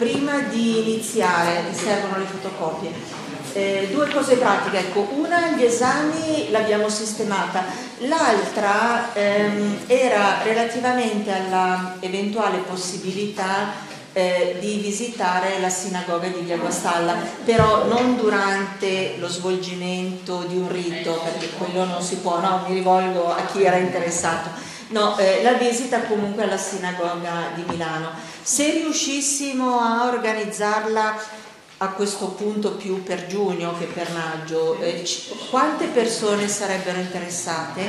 prima di iniziare, mi servono le fotocopie. Due cose pratiche, ecco, una, gli esami l'abbiamo sistemata, l'altra era relativamente alla eventuale possibilità di visitare la sinagoga di Via Guastalla, però non durante lo svolgimento di un rito, perché quello non si può, no, mi rivolgo a chi era interessato, no, la visita comunque alla sinagoga di Milano. Se riuscissimo a organizzarla a questo punto più per giugno che per maggio, quante persone sarebbero interessate?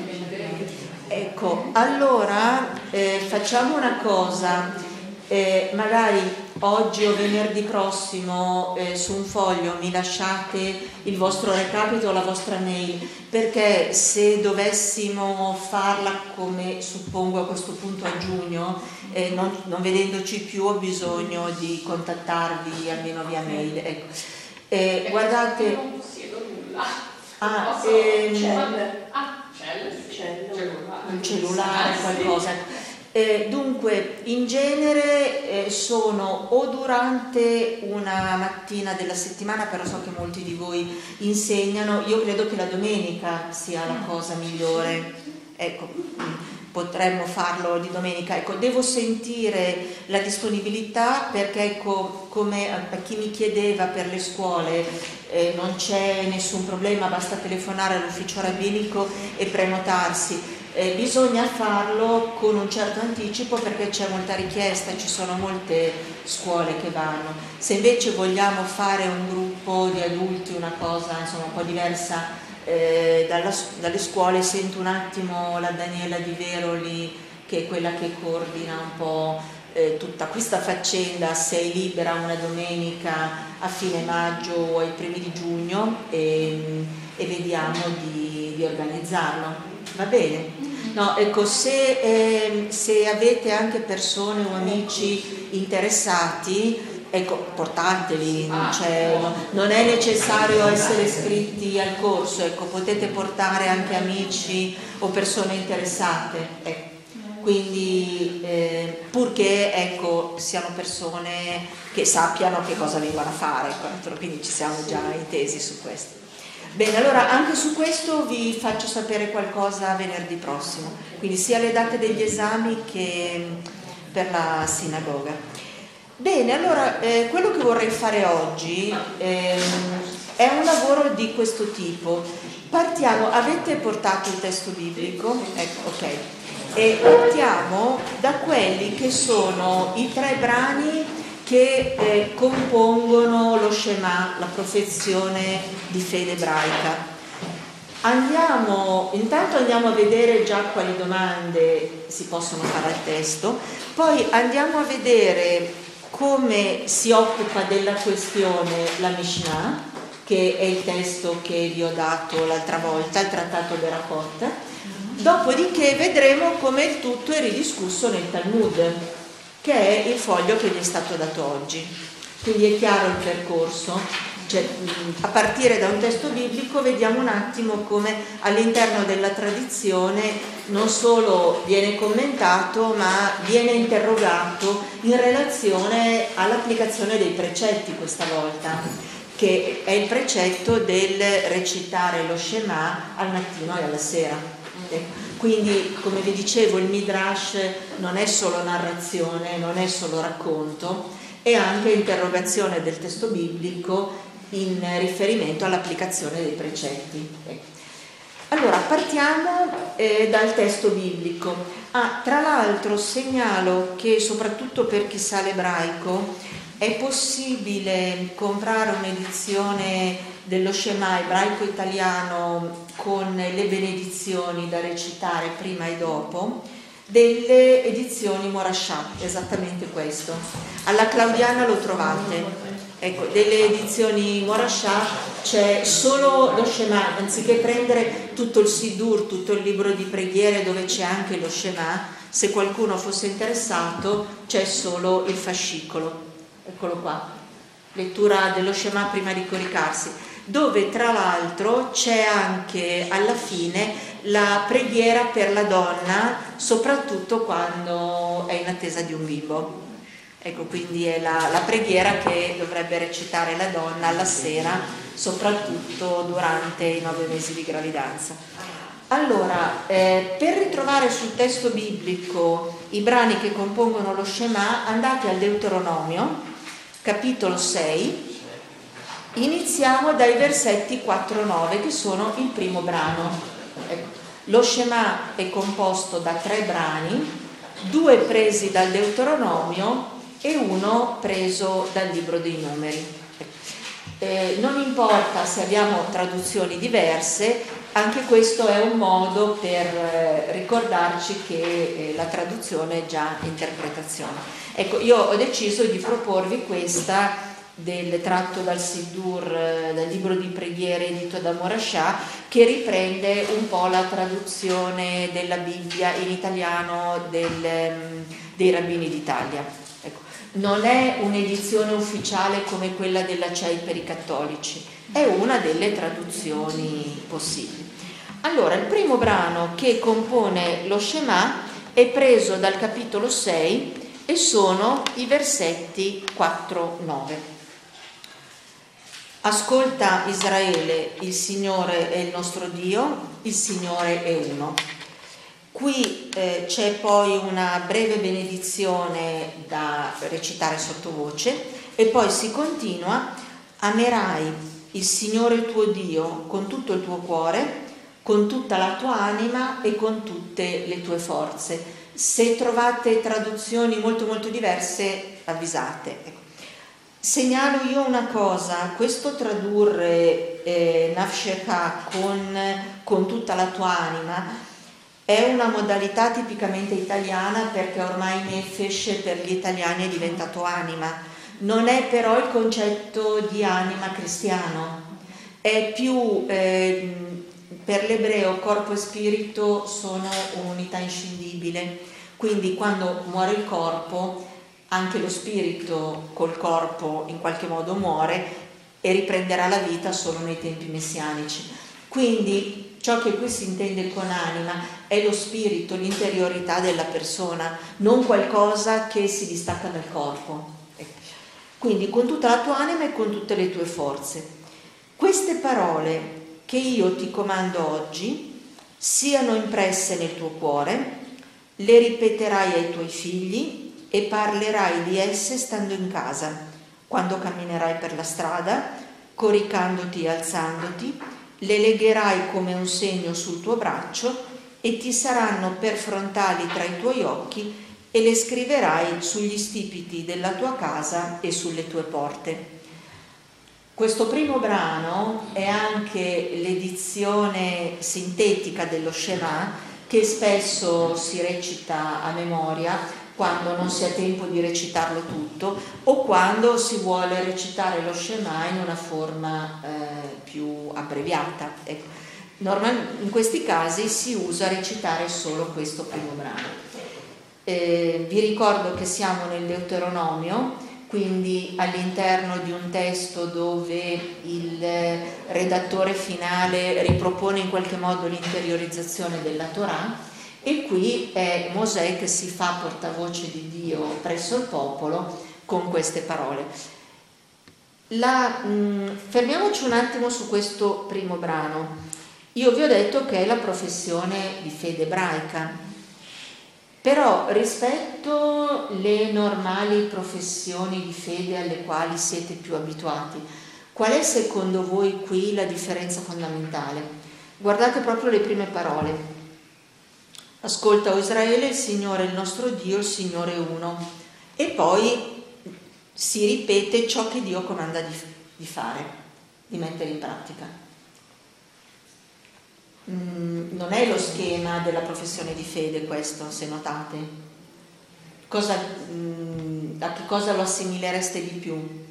Ecco, allora facciamo una cosa, magari oggi o venerdì prossimo su un foglio mi lasciate il vostro recapito o la vostra mail, perché se dovessimo farla come suppongo a questo punto a giugno, non vedendoci più ho bisogno di contattarvi almeno via mail, ecco. Guardate, non possiedo nulla. un cellulare, qualcosa. Dunque, in genere sono o durante una mattina della settimana, però so che molti di voi insegnano, io credo che la domenica sia la cosa migliore, ecco, potremmo farlo di domenica, ecco, devo sentire la disponibilità perché, ecco, come a chi mi chiedeva per le scuole, non c'è nessun problema, basta telefonare all'ufficio rabbinico e prenotarsi. Bisogna farlo con un certo anticipo perché c'è molta richiesta, ci sono molte scuole che vanno. Se invece vogliamo fare un gruppo di adulti, una cosa insomma un po' diversa dalle scuole, sento un attimo la Daniela Di Veroli, che è quella che coordina un po' tutta questa faccenda, se è libera una domenica a fine maggio o ai primi di giugno, e vediamo di organizzarlo. Va bene? No, ecco, se avete anche persone o amici interessati, ecco, portateli, non è necessario essere iscritti al corso, ecco, potete portare anche amici o persone interessate, ecco. Quindi purché, ecco, siano persone che sappiano che cosa vengono a fare, ecco, quindi ci siamo già intesi su questo. Bene, allora anche su questo vi faccio sapere qualcosa venerdì prossimo, quindi sia le date degli esami che per la sinagoga. Bene, allora quello che vorrei fare oggi è un lavoro di questo tipo. Partiamo, avete portato il testo biblico? Ecco, ok. E partiamo da quelli che sono i 3 brani che compongono lo Shema, la professione di fede ebraica. Intanto andiamo a vedere già quali domande si possono fare al testo, poi andiamo a vedere come si occupa della questione la Mishnah, che è il testo che vi ho dato l'altra volta, il trattato Berachot. Dopodiché vedremo come il tutto è ridiscusso nel Talmud, che è il foglio che vi è stato dato oggi. Quindi è chiaro il percorso, cioè, a partire da un testo biblico vediamo un attimo come all'interno della tradizione non solo viene commentato ma viene interrogato in relazione all'applicazione dei precetti questa volta, che è il precetto del recitare lo Shema al mattino e alla sera. Quindi, come vi dicevo, il Midrash non è solo narrazione, non è solo racconto, è anche interrogazione del testo biblico in riferimento all'applicazione dei precetti. Allora, partiamo dal testo biblico. Tra l'altro segnalo che soprattutto per chi sa l'ebraico è possibile comprare un'edizione dello Shema ebraico-italiano con le benedizioni da recitare prima e dopo, delle edizioni Morashah, esattamente questo. Alla Claudiana lo trovate, ecco, delle edizioni Morashah c'è solo lo Shema, anziché prendere tutto il Sidur, tutto il libro di preghiere dove c'è anche lo Shema, se qualcuno fosse interessato c'è solo il fascicolo, eccolo qua, lettura dello Shema prima di coricarsi, dove tra l'altro c'è anche alla fine la preghiera per la donna, soprattutto quando è in attesa di un bimbo. Ecco, quindi è la preghiera che dovrebbe recitare la donna alla sera, soprattutto durante i 9 mesi di gravidanza. Allora, per ritrovare sul testo biblico i brani che compongono lo Shema, andate al Deuteronomio, capitolo 6, iniziamo dai versetti 4-9, che sono il primo brano. Lo Shema è composto da 3 brani, 2 presi dal Deuteronomio e 1 preso dal libro dei numeri. Non importa se abbiamo traduzioni diverse, anche questo è un modo per ricordarci che la traduzione è già interpretazione. Ecco, io ho deciso di proporvi questa del tratto dal Siddur, dal libro di preghiere edito da Morashah, che riprende un po' la traduzione della Bibbia in italiano dei rabbini d'Italia. Ecco, non è un'edizione ufficiale come quella della CEI per i cattolici, è una delle traduzioni possibili. Allora, il primo brano che compone lo Shema è preso dal capitolo 6 e sono i versetti 4-9. Ascolta Israele, il Signore è il nostro Dio, il Signore è uno. Qui c'è poi una breve benedizione da recitare sottovoce e poi si continua: amerai il Signore tuo Dio con tutto il tuo cuore, con tutta la tua anima e con tutte le tue forze. Se trovate traduzioni molto molto diverse, avvisate. Segnalo io una cosa: questo tradurre nafshecha con tutta la tua anima è una modalità tipicamente italiana, perché ormai nefesh per gli italiani è diventato anima. Non è però il concetto di anima cristiano, è più per l'ebreo corpo e spirito sono un'unità inscindibile, quindi quando muore il corpo anche lo spirito col corpo in qualche modo muore e riprenderà la vita solo nei tempi messianici. Quindi ciò che qui si intende con anima è lo spirito, l'interiorità della persona, non qualcosa che si distacca dal corpo. Quindi con tutta la tua anima e con tutte le tue forze. Queste parole che io ti comando oggi siano impresse nel tuo cuore, le ripeterai ai tuoi figli e parlerai di esse stando in casa, quando camminerai per la strada, coricandoti e alzandoti, le legherai come un segno sul tuo braccio e ti saranno per frontali tra i tuoi occhi e le scriverai sugli stipiti della tua casa e sulle tue porte. Questo primo brano è anche l'edizione sintetica dello Shema, che spesso si recita a memoria quando non si ha tempo di recitarlo tutto o quando si vuole recitare lo Shema in una forma più abbreviata. Ecco. In questi casi si usa recitare solo questo primo brano. Vi ricordo che siamo nel Deuteronomio, quindi all'interno di un testo dove il redattore finale ripropone in qualche modo l'interiorizzazizione della Torah, e qui è Mosè che si fa portavoce di Dio presso il popolo con queste parole. Fermiamoci un attimo su questo primo brano. Io vi ho detto che è la professione di fede ebraica, però rispetto alle normali professioni di fede alle quali siete più abituati, qual è secondo voi qui la differenza fondamentale? Guardate proprio le prime parole. Ascolta, o Israele, il Signore è il nostro Dio, il Signore è uno. E poi si ripete ciò che Dio comanda di fare, di mettere in pratica. Non è lo schema della professione di fede questo, se notate. A che cosa lo assimilereste di più?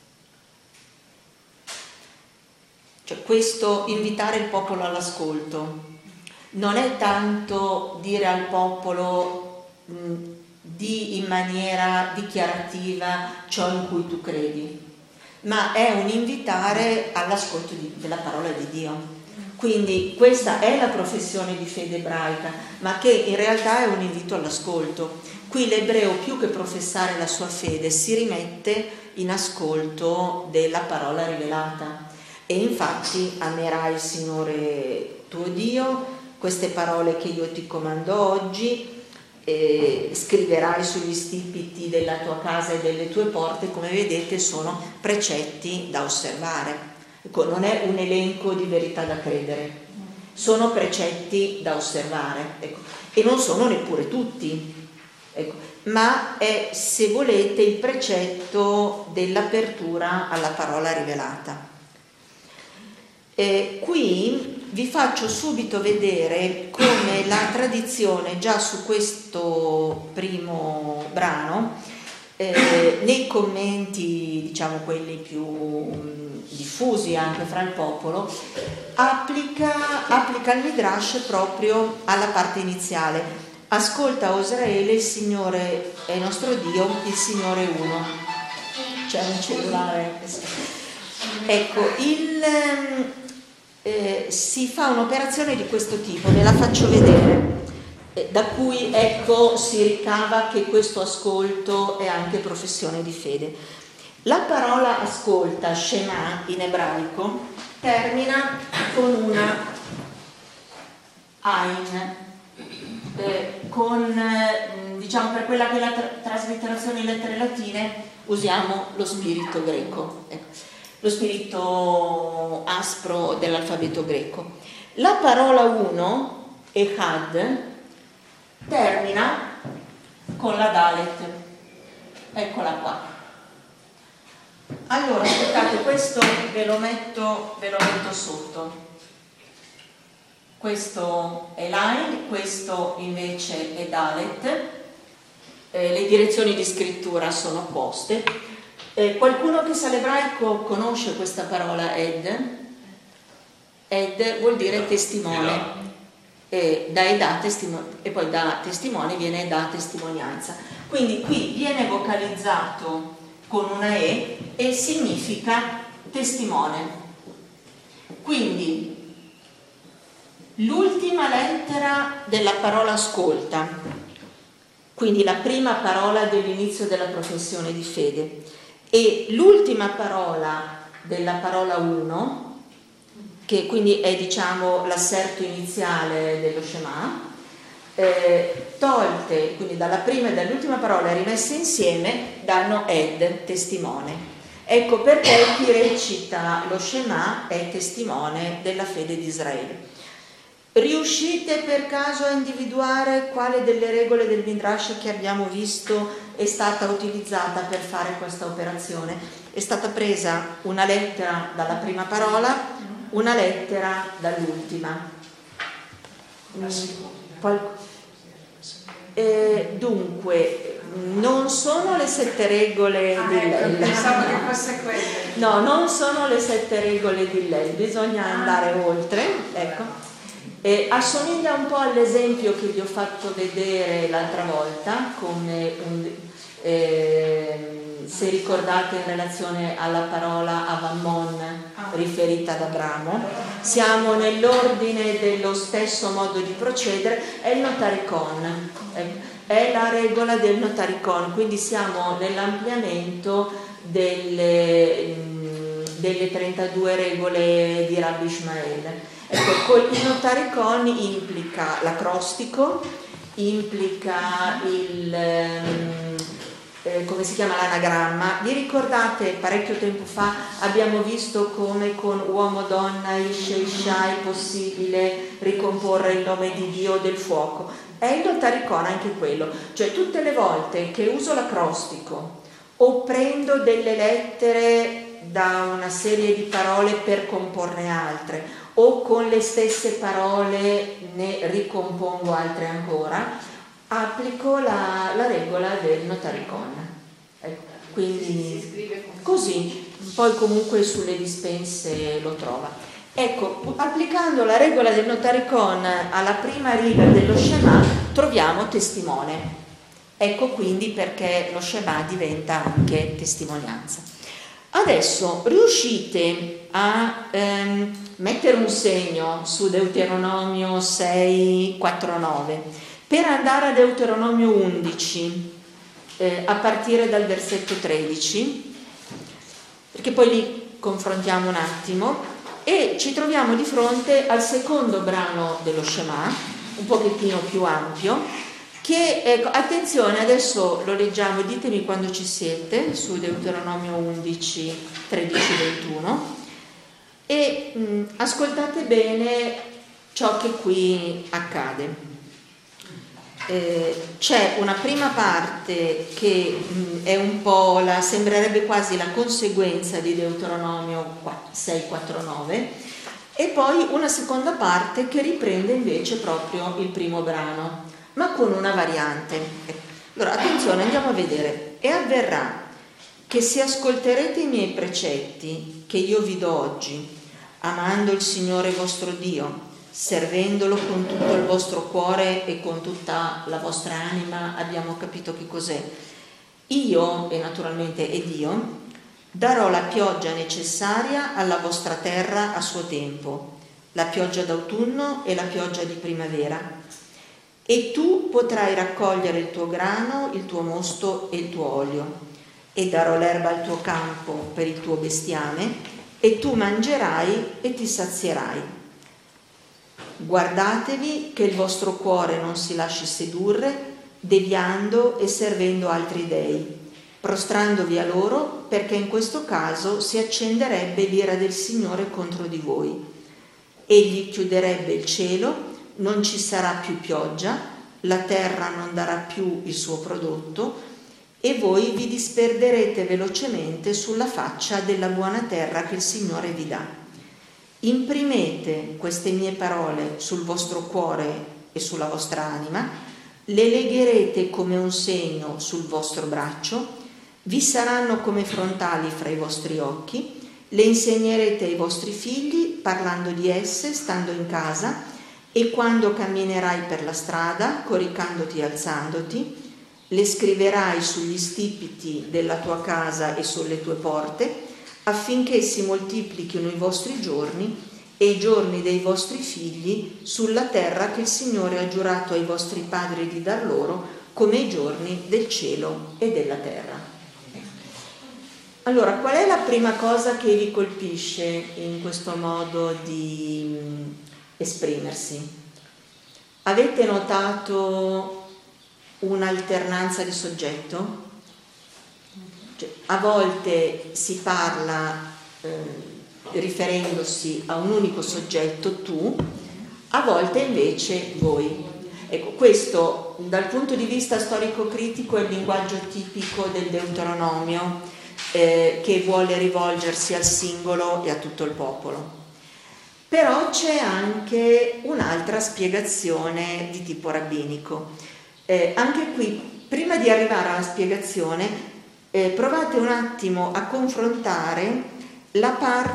Cioè, questo invitare il popolo all'ascolto non è tanto dire al popolo di in maniera dichiarativa ciò in cui tu credi, ma è un invitare all'ascolto della parola di Dio. Quindi questa è la professione di fede ebraica, ma che in realtà è un invito all'ascolto. Qui l'ebreo, più che professare la sua fede, si rimette in ascolto della parola rivelata. E infatti amerai il Signore tuo Dio, queste parole che io ti comando oggi, scriverai sugli stipiti della tua casa e delle tue porte. Come vedete sono precetti da osservare. Ecco, non è un elenco di verità da credere, sono precetti da osservare, ecco. E non sono neppure tutti. Ecco, ma è, se volete, il precetto dell'apertura alla parola rivelata. Qui vi faccio subito vedere come la tradizione, già su questo primo brano, nei commenti, diciamo quelli più diffusi anche fra il popolo, applica il Midrash proprio alla parte iniziale. Ascolta, o Israele, il Signore è il nostro Dio, il Signore è uno. C'è un cellulare. Ecco, si fa un'operazione di questo tipo, ve la faccio vedere, da cui ecco si ricava che questo ascolto è anche professione di fede. La parola ascolta, Shema in ebraico, termina con una Ain. Diciamo, per quella che è la traslitterazione in lettere latine usiamo lo spirito greco, lo spirito aspro dell'alfabeto greco. La parola uno, Echad, termina con la Dalet, eccola qua. Allora, aspettate, questo ve lo metto sotto. Questo è Line, questo invece è Dalet, le direzioni di scrittura sono opposte. Qualcuno che sa l'ebraico conosce questa parola Ed? Ed vuol dire testimone, e poi da testimone viene da testimonianza. Quindi qui viene vocalizzato con una e significa testimone. Quindi l'ultima lettera della parola ascolta, quindi la prima parola dell'inizio della professione di fede, e l'ultima parola della parola uno, che quindi è, diciamo, l'asserto iniziale dello Shema, tolte quindi dalla prima e dall'ultima parola rimesse insieme, danno Ed, testimone. Ecco perché chi recita lo Shema è testimone della fede di Israele. Riuscite per caso a individuare quale delle regole del Midrash che abbiamo visto è stata utilizzata per fare questa operazione? È stata presa una lettera dalla prima parola, una lettera dall'ultima. Dunque, non sono le 7 regole di Hillel. Pensavo che fosse quelle. No, non sono le 7 regole di Hillel, bisogna andare oltre, ecco. Assomiglia un po' all'esempio che vi ho fatto vedere l'altra volta, come se ricordate, in relazione alla parola Avammon riferita ad Abramo. Siamo nell'ordine dello stesso modo di procedere, è il notaricon, è la regola del notaricon, quindi siamo nell'ampliamento delle 32 regole di Rabbi Ishmael. Ecco, il notaricon implica l'acrostico, implica come si chiama, l'anagramma. Vi ricordate, parecchio tempo fa abbiamo visto come con uomo, donna, isce, isha è possibile ricomporre il nome di Dio del fuoco? È il notaricon anche quello, cioè tutte le volte che uso l'acrostico o prendo delle lettere da una serie di parole per comporne altre, o con le stesse parole ne ricompongo altre ancora, applico la regola del notaricon. Quindi così, poi comunque sulle dispense lo trova. Ecco, applicando la regola del notaricon alla prima riga dello Shema troviamo testimone. Ecco quindi perché lo Shema diventa anche testimonianza. Adesso riuscite a mettere un segno su Deuteronomio 6, 4, 9 per andare a Deuteronomio 11, a partire dal versetto 13, perché poi li confrontiamo un attimo, e ci troviamo di fronte al secondo brano dello Shema, un pochettino più ampio, che, attenzione, adesso lo leggiamo, ditemi quando ci siete, su Deuteronomio 11, 13, 21, e ascoltate bene ciò che qui accade. C'è una prima parte che è un po' sembrerebbe quasi la conseguenza di Deuteronomio 6, 4, 9, e poi una seconda parte che riprende invece proprio il primo brano, ma con una variante. Allora, attenzione, andiamo a vedere. E avverrà che se ascolterete i miei precetti che io vi do oggi, amando il Signore vostro Dio, servendolo con tutto il vostro cuore e con tutta la vostra anima, abbiamo capito che cos'è. Io, e naturalmente è Dio, darò la pioggia necessaria alla vostra terra a suo tempo, la pioggia d'autunno e la pioggia di primavera. E tu potrai raccogliere il tuo grano, il tuo mosto e il tuo olio, e darò l'erba al tuo campo per il tuo bestiame, e tu mangerai e ti sazierai. Guardatevi che il vostro cuore non si lasci sedurre, deviando e servendo altri dei, prostrandovi a loro, perché in questo caso si accenderebbe l'ira del Signore contro di voi. Egli chiuderebbe il cielo, non ci sarà più pioggia, la terra non darà più il suo prodotto, e voi vi disperderete velocemente sulla faccia della buona terra che il Signore vi dà. Imprimete queste mie parole sul vostro cuore e sulla vostra anima, le legherete come un segno sul vostro braccio, vi saranno come frontali fra i vostri occhi, le insegnerete ai vostri figli, parlando di esse, stando in casa, e quando camminerai per la strada, coricandoti e alzandoti, le scriverai sugli stipiti della tua casa e sulle tue porte, affinché si moltiplichino i vostri giorni e i giorni dei vostri figli sulla terra che il Signore ha giurato ai vostri padri di dar loro, come i giorni del cielo e della terra. Allora, qual è la prima cosa che vi colpisce in questo modo di esprimersi? Avete notato un'alternanza di soggetto? Cioè, a volte si parla riferendosi a un unico soggetto, tu, a volte invece voi. Ecco, questo dal punto di vista storico-critico è il linguaggio tipico del Deuteronomio, che vuole rivolgersi al singolo e a tutto il popolo. Però c'è anche un'altra spiegazione di tipo rabbinico. Anche qui, prima di arrivare alla spiegazione, provate un attimo a confrontare la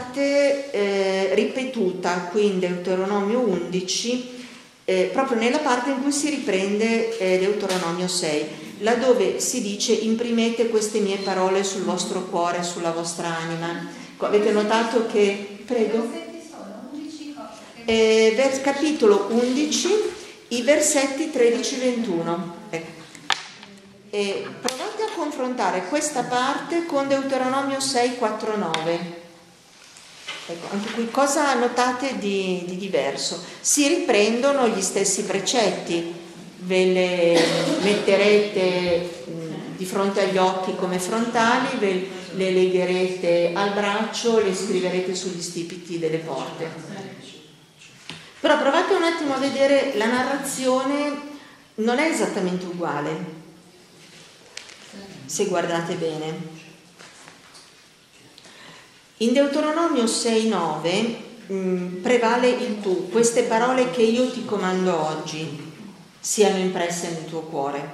parte ripetuta qui in Deuteronomio 11, proprio nella parte in cui si riprende Deuteronomio 6, laddove si dice: imprimete queste mie parole sul vostro cuore e sulla vostra anima. Avete notato che, prego? Capitolo 11, i versetti 13-21. Ecco. Provate a confrontare questa parte con Deuteronomio 6, 4, 9. Ecco, anche qui cosa notate di diverso? Si riprendono gli stessi precetti, ve le metterete di fronte agli occhi come frontali, ve le legherete al braccio, le scriverete sugli stipiti delle porte. Però provate un attimo a vedere, la narrazione non è esattamente uguale, se guardate bene. In Deuteronomio 6,9 prevale il tu, queste parole che io ti comando oggi siano impresse nel tuo cuore.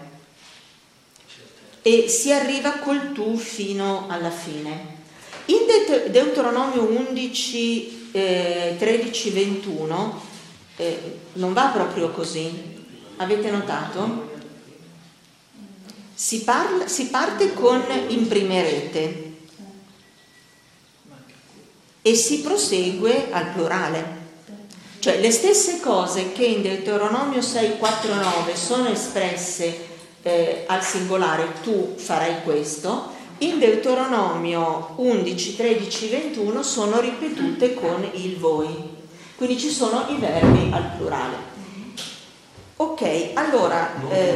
E si arriva col tu fino alla fine. In Deuteronomio 11, 13, 21 non va proprio così. Avete notato? Si parte con imprimerete e si prosegue al plurale. Cioè le stesse cose che in Deuteronomio 6:4-9 sono espresse al singolare, tu farai questo, in Deuteronomio 11:13-21 sono ripetute con il voi. Quindi ci sono i verbi al plurale. Ok, allora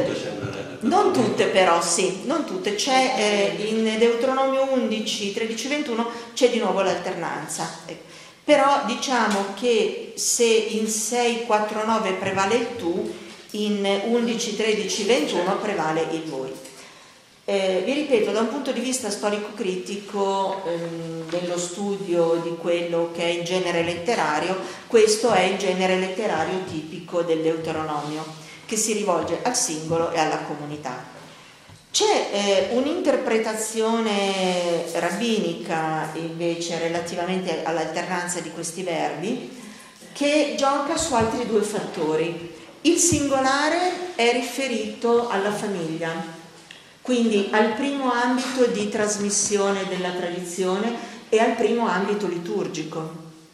non tutte però, sì, non tutte. C'è in Deuteronomio 11:13-21 c'è di nuovo l'alternanza. Però diciamo che se in 6:4-9 prevale il tu, in 11:13-21 prevale il voi. Vi ripeto, da un punto di vista storico-critico, dello studio di quello che è il genere letterario, questo è il genere letterario tipico del Deuteronomio, che si rivolge al singolo e alla comunità. C'è un'interpretazione rabbinica invece relativamente all'alternanza di questi verbi che gioca su altri due fattori. Il singolare è riferito alla famiglia, quindi al primo ambito di trasmissione della tradizione e al primo ambito liturgico.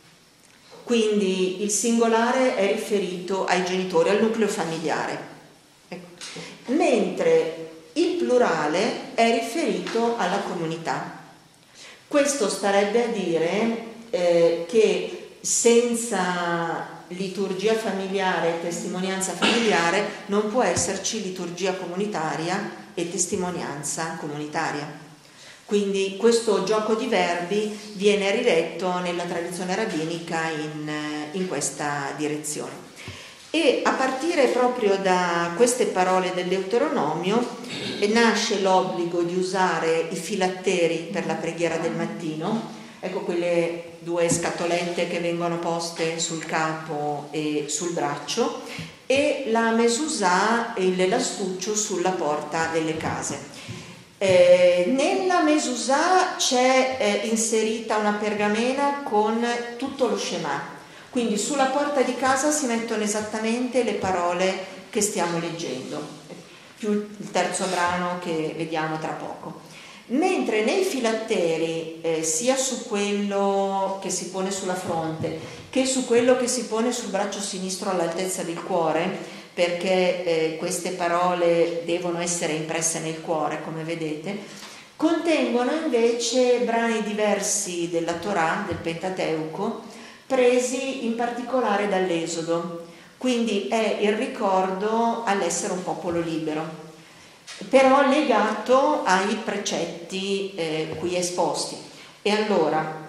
Quindi il singolare è riferito ai genitori, al nucleo familiare. Ecco. Mentre il plurale è riferito alla comunità. Questo starebbe a dire che senza liturgia familiare e testimonianza familiare non può esserci liturgia comunitaria e testimonianza comunitaria. Quindi questo gioco di verbi viene riletto nella tradizione rabbinica in questa direzione. E a partire proprio da queste parole del Deuteronomio nasce l'obbligo di usare i filatteri per la preghiera del mattino, ecco quelle due scatolette che vengono poste sul capo e sul braccio, e la mesusà e l'astuccio sulla porta delle case. Nella mesusà c'è inserita una pergamena con tutto lo Shema. Quindi sulla porta di casa si mettono esattamente le parole che stiamo leggendo, più il terzo brano che vediamo tra poco. Mentre nei filatteri, sia su quello che si pone sulla fronte che su quello che si pone sul braccio sinistro all'altezza del cuore, perché queste parole devono essere impresse nel cuore, come vedete, contengono invece brani diversi della Torah, del Pentateuco, presi in particolare dall'Esodo, quindi è il ricordo all'essere un popolo libero, però legato ai precetti qui esposti. E allora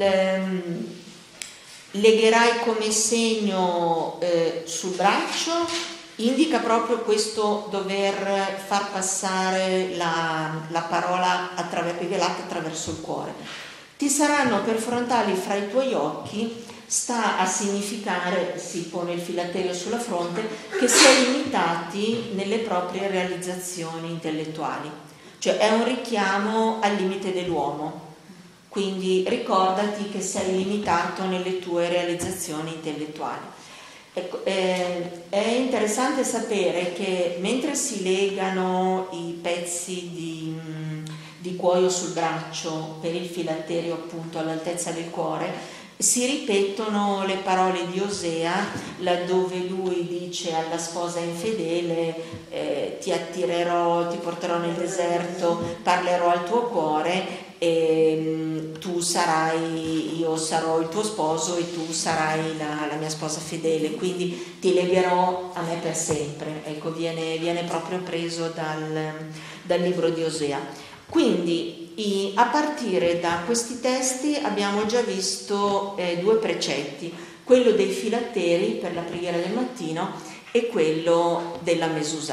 legherai come segno sul braccio, indica proprio questo dover far passare la parola rivelata attraverso il cuore. Ti saranno per frontali fra i tuoi occhi, sta a significare, si pone il filatterio sulla fronte, che si è limitati nelle proprie realizzazioni intellettuali. Cioè è un richiamo al limite dell'uomo. Quindi ricordati che sei limitato nelle tue realizzazioni intellettuali. Ecco, è interessante sapere che mentre si legano i pezzi di cuoio sul braccio per il filatterio appunto all'altezza del cuore, si ripetono le parole di Osea laddove lui dice alla sposa infedele ti attirerò, ti porterò nel deserto, parlerò al tuo cuore e io sarò il tuo sposo e tu sarai la mia sposa fedele, quindi ti legherò a me per sempre. Ecco, viene proprio preso dal libro di Osea. Quindi a partire da questi testi abbiamo già visto due precetti, quello dei filatteri per la preghiera del mattino e quello della mesusà.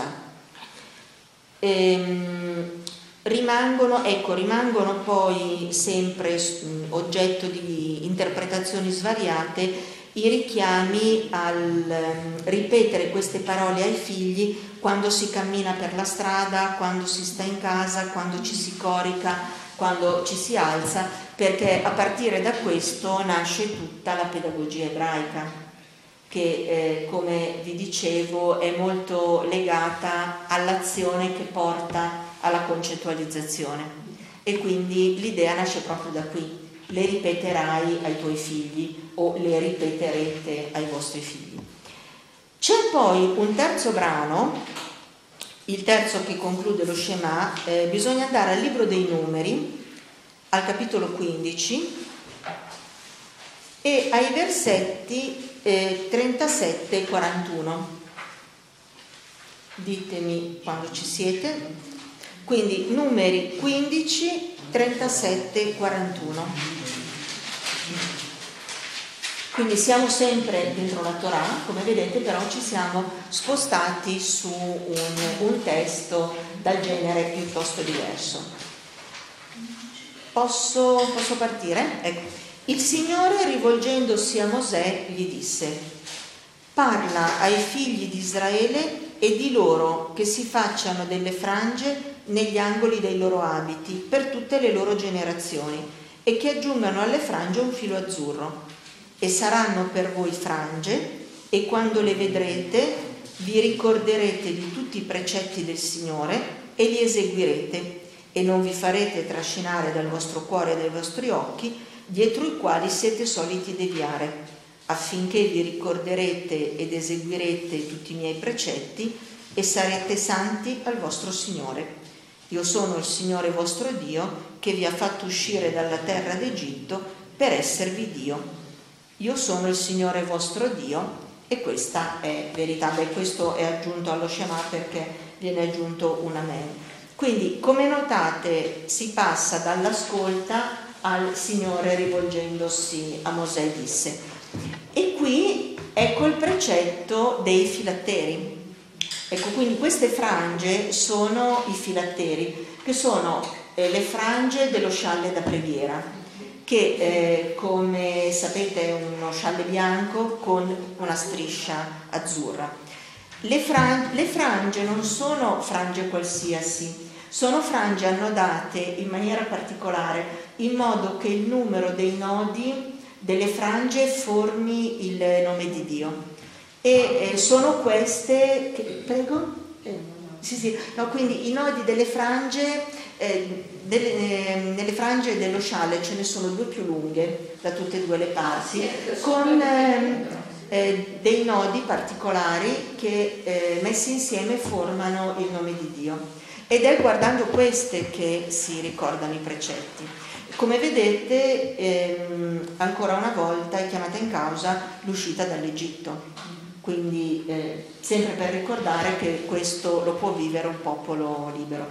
Rimangono poi sempre oggetto di interpretazioni svariate i richiami al ripetere queste parole ai figli quando si cammina per la strada, quando si sta in casa, quando ci si corica, quando ci si alza, perché a partire da questo nasce tutta la pedagogia ebraica, che come vi dicevo è molto legata all'azione che porta alla concettualizzazione, e quindi l'idea nasce proprio da qui. le ripeterai ai tuoi figli o le ripeterete ai vostri figli. C'è poi un terzo brano, il terzo che conclude lo Shema. Bisogna andare al libro dei Numeri, al capitolo 15 e ai versetti 37 e 41. Ditemi quando ci siete. Quindi Numeri 15, 37 e 41. Quindi siamo sempre dentro la Torah, come vedete, però ci siamo spostati su un testo dal genere piuttosto diverso. Posso partire? Ecco. Il Signore, rivolgendosi a Mosè, gli disse: parla ai figli di Israele e di loro che si facciano delle frange negli angoli dei loro abiti per tutte le loro generazioni e che aggiungano alle frange un filo azzurro. E saranno per voi frange, e quando le vedrete vi ricorderete di tutti i precetti del Signore e li eseguirete, e non vi farete trascinare dal vostro cuore e dai vostri occhi, dietro i quali siete soliti deviare, affinché vi ricorderete ed eseguirete tutti i miei precetti e sarete santi al vostro Signore. Io sono il Signore vostro Dio, che vi ha fatto uscire dalla terra d'Egitto per esservi Dio. Io sono il Signore vostro Dio, e questa è verità. Questo è aggiunto allo Shema perché viene aggiunto un amen. Quindi, come notate, si passa dall'ascolta al Signore rivolgendosi a Mosè disse. E qui ecco il precetto dei filatteri. Ecco, quindi queste frange sono i filatteri, che sono le frange dello scialle da preghiera, che come sapete è uno scialle bianco con una striscia azzurra. Le frange non sono frange qualsiasi, sono frange annodate in maniera particolare, in modo che il numero dei nodi delle frange formi il nome di Dio. E sono queste che, prego? Sì. No, quindi i nodi delle frange nelle frange dello scialle ce ne sono due più lunghe da tutte e due le parti, con dei nodi particolari che messi insieme formano il nome di Dio, ed è guardando queste che si ricordano i precetti. Come vedete, ancora una volta è chiamata in causa l'uscita dall'Egitto, quindi sempre per ricordare che questo lo può vivere un popolo libero.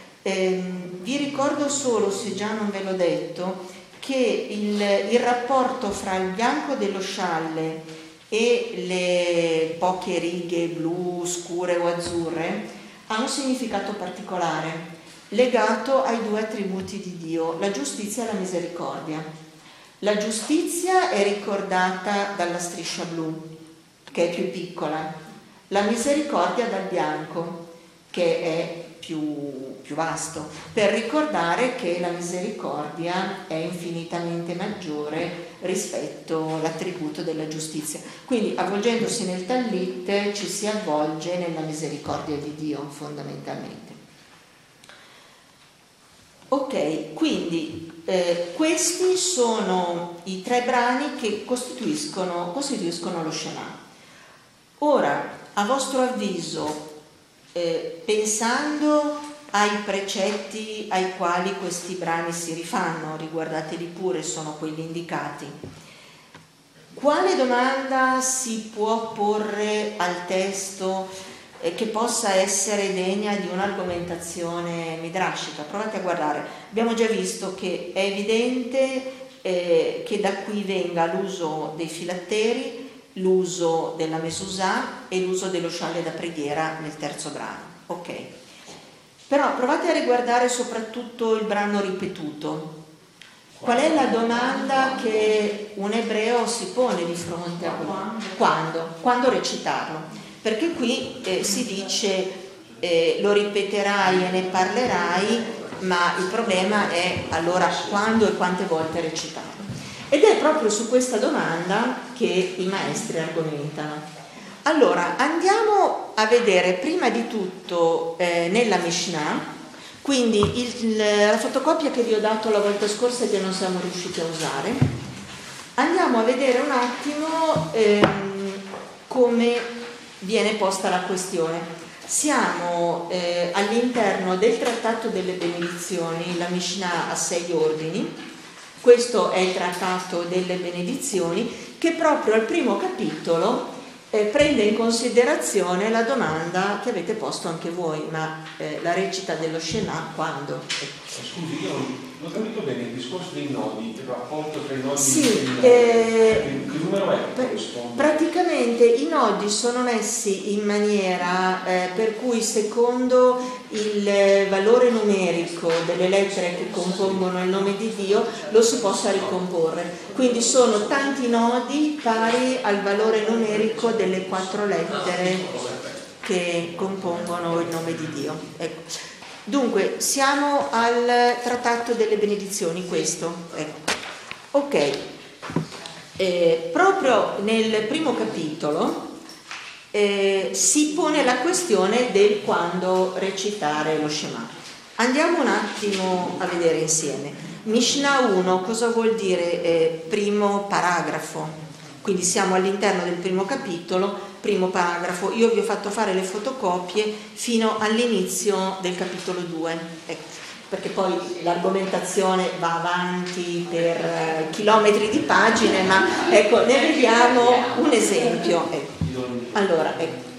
Vi ricordo solo, se già non ve l'ho detto, che il rapporto fra il bianco dello scialle e le poche righe blu, scure o azzurre ha un significato particolare legato ai due attributi di Dio, la giustizia e la misericordia. La giustizia è ricordata dalla striscia blu, che è più piccola, la misericordia dal bianco, che è più vasto, per ricordare che la misericordia è infinitamente maggiore rispetto all'attributo della giustizia. Quindi, avvolgendosi nel tallit, ci si avvolge nella misericordia di Dio, fondamentalmente. Ok, quindi questi sono i tre brani che costituiscono lo Shema. Ora, a vostro avviso, pensando ai precetti ai quali questi brani si rifanno, riguardateli pure, sono quelli indicati, quale domanda si può porre al testo che possa essere degna di un'argomentazione midrashica? Provate a guardare. Abbiamo già visto che è evidente che da qui venga l'uso dei filatteri, l'uso della mesusà e l'uso dello scialle da preghiera nel terzo brano. Ok. Però provate a riguardare soprattutto il brano ripetuto. Qual è la domanda che un ebreo si pone di fronte a quello? Quando recitarlo? Perché qui si dice lo ripeterai e ne parlerai, ma il problema è allora quando e quante volte recitarlo. Ed è proprio su questa domanda che i maestri argomentano. Allora, andiamo a vedere prima di tutto nella Mishnah Quindi la fotocopia che vi ho dato la volta scorsa e che non siamo riusciti a usare, andiamo a vedere un attimo come viene posta la questione. Siamo all'interno del Trattato delle Benedizioni, la Mishnah ha 6 ordini. Questo è il Trattato delle Benedizioni che proprio al primo capitolo prende in considerazione la domanda che avete posto anche voi, ma la recita dello Shema quando? Scusi, io non ho capito bene il discorso dei nodi, il rapporto tra i nodi. Sì, che numero è questo? Praticamente i nodi sono messi in maniera per cui secondo il valore numerico delle lettere che compongono il nome di Dio lo si possa ricomporre. Quindi sono tanti nodi pari al valore numerico delle 4 lettere che compongono il nome di Dio. Ecco. Dunque, siamo al Trattato delle Benedizioni, questo. Ecco. Ok. Proprio nel primo capitolo si pone la questione del quando recitare lo Shema. Andiamo un attimo a vedere insieme. Mishnah 1, cosa vuol dire primo paragrafo? Quindi siamo all'interno del primo capitolo, primo paragrafo. Io vi ho fatto fare le fotocopie fino all'inizio del capitolo 2. Ecco, perché poi l'argomentazione va avanti per chilometri di pagine, ma ecco, ne vediamo un esempio. Ecco. Allora,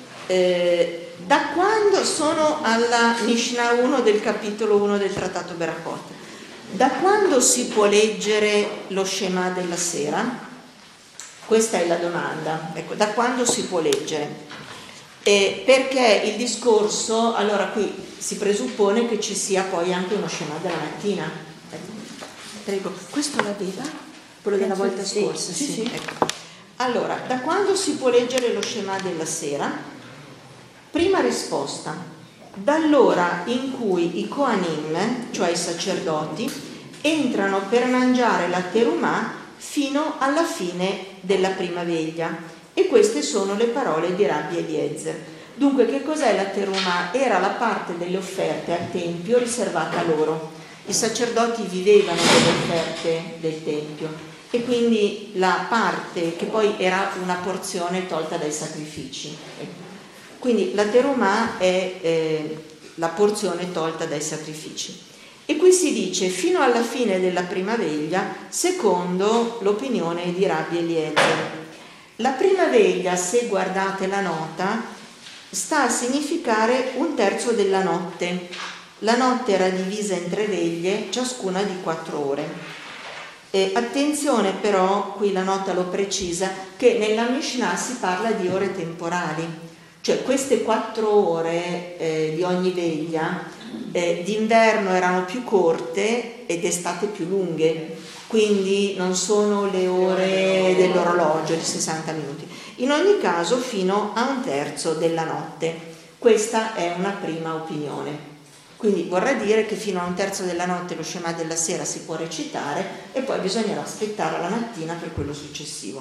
da quando sono alla Mishnah 1 del capitolo 1 del Trattato Berachot? Da quando si può leggere lo Shema della sera? Questa è la domanda. Ecco, da quando si può leggere? Perché il discorso, allora qui si presuppone che ci sia poi anche uno Shema della mattina. Prego, questo l'aveva? Quello della volta scorsa? Sì. Ecco. Allora, da quando si può leggere lo Shema della sera? Prima risposta, dall'ora in cui i Kohanim, cioè i sacerdoti, entrano per mangiare la terumah fino alla fine della prima veglia. E queste sono le parole di Rabbi Eliezer. Dunque, che cos'è la terumah? Era la parte delle offerte al Tempio riservata a loro. I sacerdoti vivevano delle offerte del Tempio e quindi la parte che poi era una porzione tolta dai sacrifici. Quindi la terumah è la porzione tolta dai sacrifici. E qui si dice fino alla fine della prima veglia, secondo l'opinione di Rabbi Eliezer. La prima veglia, se guardate la nota, sta a significare 1/3 della notte. La notte era divisa in 3 veglie, ciascuna di 4 ore. Attenzione però, qui la nota lo precisa, che nella Mishnah si parla di ore temporali, cioè queste 4 ore di ogni veglia d'inverno erano più corte e d'estate più lunghe, quindi non sono le ore dell'orologio di 60 minuti. In ogni caso fino a 1/3 della notte. Questa è una prima opinione. Quindi vorrà dire che fino a 1/3 della notte lo Shema della sera si può recitare e poi bisognerà aspettare la mattina per quello successivo.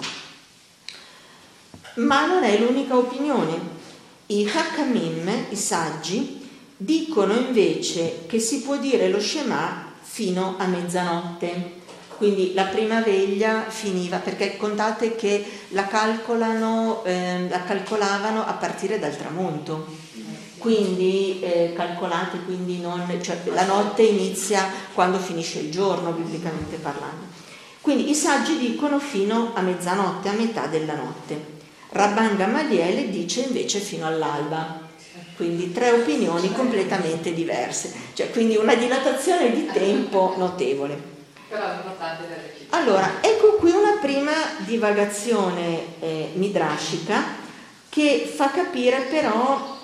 Ma non è l'unica opinione. I Hakamim, i saggi, dicono invece che si può dire lo Shema fino a mezzanotte. Quindi la prima veglia finiva, perché contate che la calcolavano a partire dal tramonto. Quindi calcolate, quindi cioè la notte inizia quando finisce il giorno, biblicamente parlando. Quindi i saggi dicono fino a mezzanotte, a metà della notte. Rabban Gamaliel dice invece fino all'alba. Quindi 3 opinioni completamente diverse, cioè quindi una dilatazione di tempo notevole. Però l'importante è la recita. Allora, ecco qui una prima divagazione midrashica che fa capire però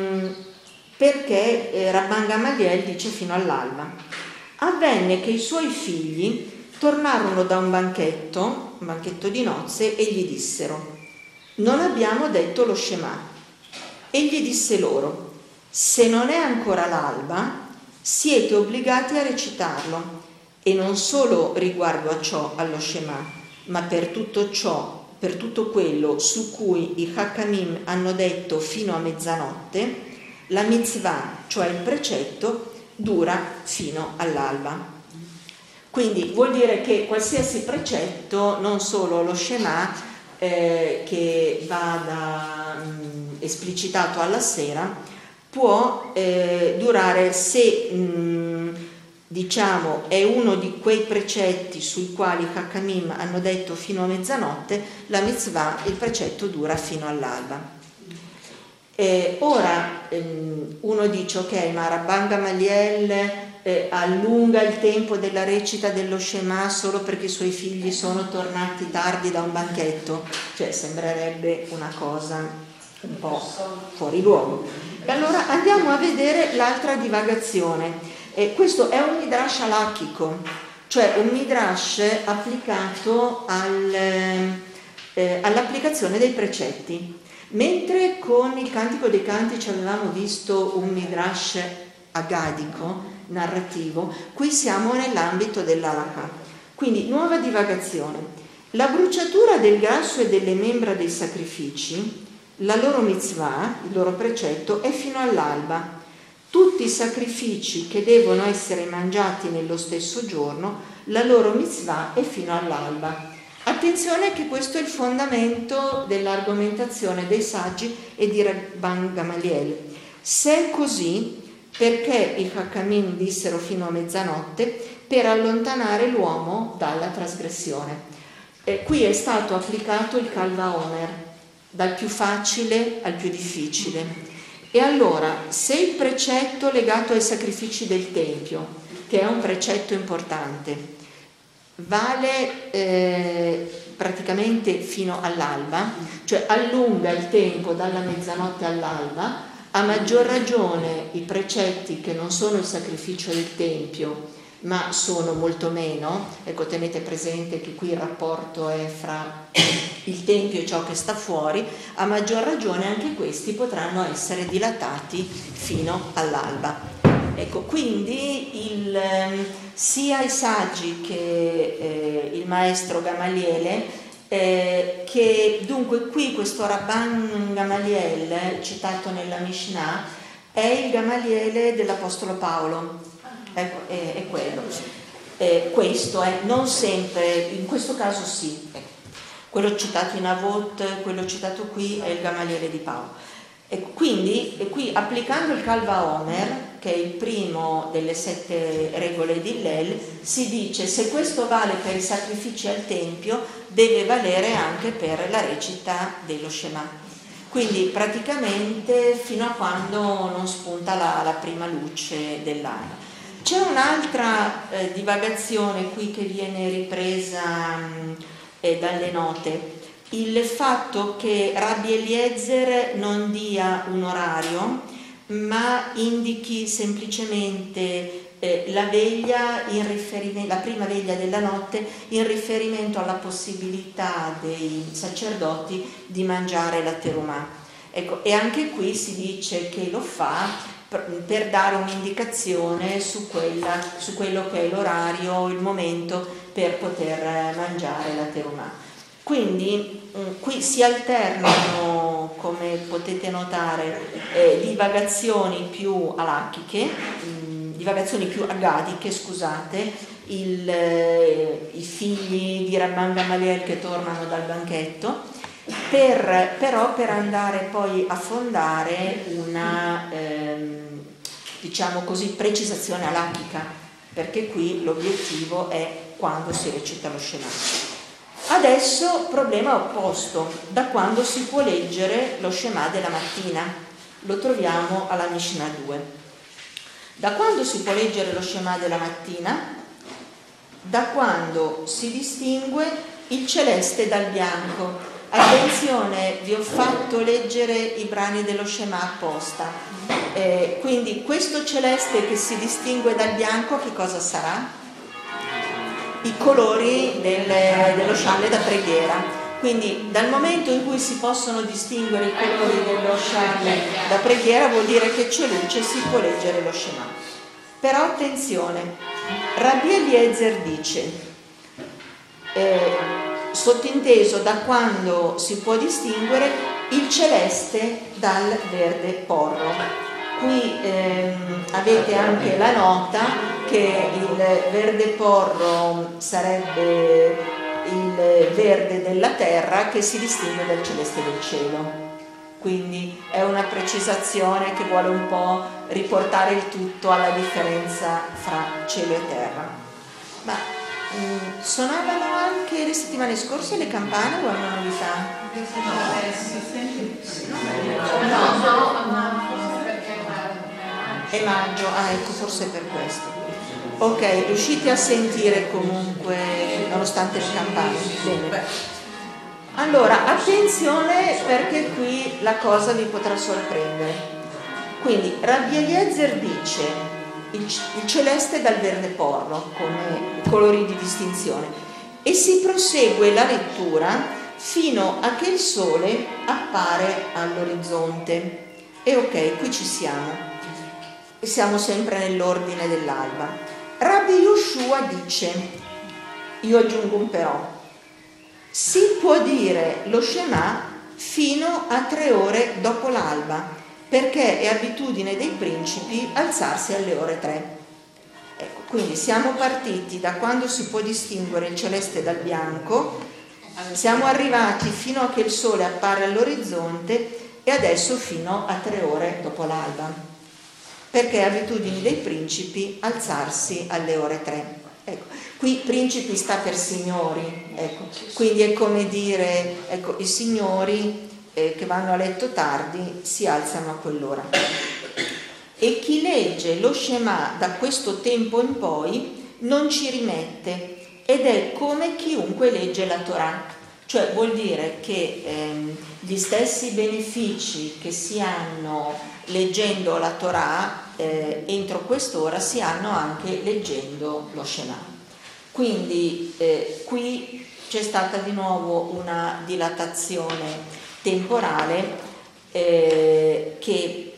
perché Rabban Gamaliel dice fino all'alba. Avvenne che i suoi figli tornarono da un banchetto di nozze e gli dissero: non abbiamo detto lo Shema. Egli disse loro: se non è ancora l'alba, siete obbligati a recitarlo, e non solo riguardo a ciò, allo Shema, ma per tutto ciò, per tutto quello su cui i Hakamim hanno detto fino a mezzanotte, la mitzvah, cioè il precetto, dura fino all'alba. Quindi vuol dire che qualsiasi precetto, non solo lo Shema, che vada esplicitato alla sera, può durare, se diciamo è uno di quei precetti sui quali i Chachamim hanno detto fino a mezzanotte, la mitzvah, il precetto dura fino all'alba. Ora uno dice: ok, ma Rabban Gamaliel allunga il tempo della recita dello Shema solo perché i suoi figli sono tornati tardi da un banchetto, cioè sembrerebbe una cosa un po' fuori luogo. E allora andiamo a vedere l'altra divagazione. Questo è un midrash halakhico, cioè un midrash applicato all'applicazione dei precetti. Mentre con il Cantico dei Cantici avevamo visto un midrash agadico, narrativo, qui siamo nell'ambito dell'halakha. Quindi nuova divagazione: la bruciatura del grasso e delle membra dei sacrifici, la loro mitzvah, il loro precetto, è fino all'alba. Tutti i sacrifici che devono essere mangiati nello stesso giorno, la loro mitzvah è fino all'alba. Attenzione che questo è il fondamento dell'argomentazione dei saggi e di Rabban Gamaliel. Se è così, perché i Chachamim dissero fino a mezzanotte? Per allontanare l'uomo dalla trasgressione. Qui è stato applicato il Kal Vaomer, dal più facile al più difficile. E allora, se il precetto legato ai sacrifici del Tempio, che è un precetto importante, vale praticamente fino all'alba, cioè allunga il tempo dalla mezzanotte all'alba, a maggior ragione i precetti che non sono il sacrificio del Tempio, ma sono molto meno. Ecco, tenete presente che qui il rapporto è fra il Tempio e ciò che sta fuori, a maggior ragione anche questi potranno essere dilatati fino all'alba. Ecco, quindi sia i saggi che il maestro Gamaliele, che dunque qui questo Rabban Gamaliel citato nella Mishnah è il Gamaliele dell'Apostolo Paolo, ecco, è quello. Questo è non sempre, in questo caso sì, quello citato in Avot, quello citato qui è il Gamaliele di Paolo. Quindi qui, applicando il Kal Vaomer, che è il primo delle 7 regole di Hillel, si dice: se questo vale per i sacrifici al Tempio, deve valere anche per la recita dello Shema. Quindi praticamente fino a quando non spunta la prima luce dell'alba. C'è un'altra divagazione qui che viene ripresa dalle note: il fatto che Rabbi Eliezer non dia un orario, ma indichi semplicemente la veglia la prima veglia della notte, in riferimento alla possibilità dei sacerdoti di mangiare la terumah. Ecco, e anche qui si dice che lo fa per dare un'indicazione su quello che è l'orario, il momento per poter mangiare la terumah. Quindi qui si alternano, come potete notare, divagazioni più halakhiche, divagazioni più agadiche, scusate, i figli di Rabban Gamaliel che tornano dal banchetto, però per andare poi a fondare una, diciamo così, precisazione halakhica, perché qui l'obiettivo è quando si recita lo Shema. Adesso problema opposto: da quando si può leggere lo Shema della mattina? Lo troviamo alla Mishnah 2. Da quando si può leggere lo Shema della mattina? Da quando si distingue il celeste dal bianco. Attenzione, vi ho fatto leggere i brani dello Shema apposta. Quindi questo celeste che si distingue dal bianco, che cosa sarà? I colori dello scialle da preghiera. Quindi dal momento in cui si possono distinguere i colori dello scialle da preghiera, vuol dire che c'è luce, si può leggere lo Shema. Però attenzione, Rabbi Eliezer dice, sottinteso, da quando si può distinguere il celeste dal verde porro. qui avete anche la nota che il verde porro sarebbe il verde della terra che si distingue dal celeste del cielo. Quindi è una precisazione che vuole un po' riportare il tutto alla differenza fra cielo e terra. Ma suonavano anche le settimane scorse le campane o è una novità? È maggio, ecco, forse è per questo. Ok, riuscite a sentire comunque nonostante le campane? Bene. Allora, attenzione perché qui la cosa vi potrà sorprendere. Quindi Rabbi Eliezer dice il celeste dal verde porro come colori di distinzione e si prosegue la lettura fino a che il sole appare all'orizzonte. E ok, qui ci siamo sempre nell'ordine dell'alba. Rabbi Yoshua dice, io aggiungo un però, si può dire lo Shema fino a 3 ore dopo l'alba, perché è abitudine dei principi alzarsi alle ore 3. Ecco, quindi siamo partiti da quando si può distinguere il celeste dal bianco, siamo arrivati fino a che il sole appare all'orizzonte e adesso fino a 3 ore dopo l'alba, perché è abitudine dei principi alzarsi alle ore 3. Ecco, qui principi sta per signori, ecco, quindi è come dire, ecco, i signori che vanno a letto tardi si alzano a quell'ora. E chi legge lo Shema da questo tempo in poi non ci rimette ed è come chiunque legge la Torah, cioè vuol dire che gli stessi benefici che si hanno leggendo la Torah entro quest'ora si hanno anche leggendo lo Shema. Quindi qui c'è stata di nuovo una dilatazione temporale che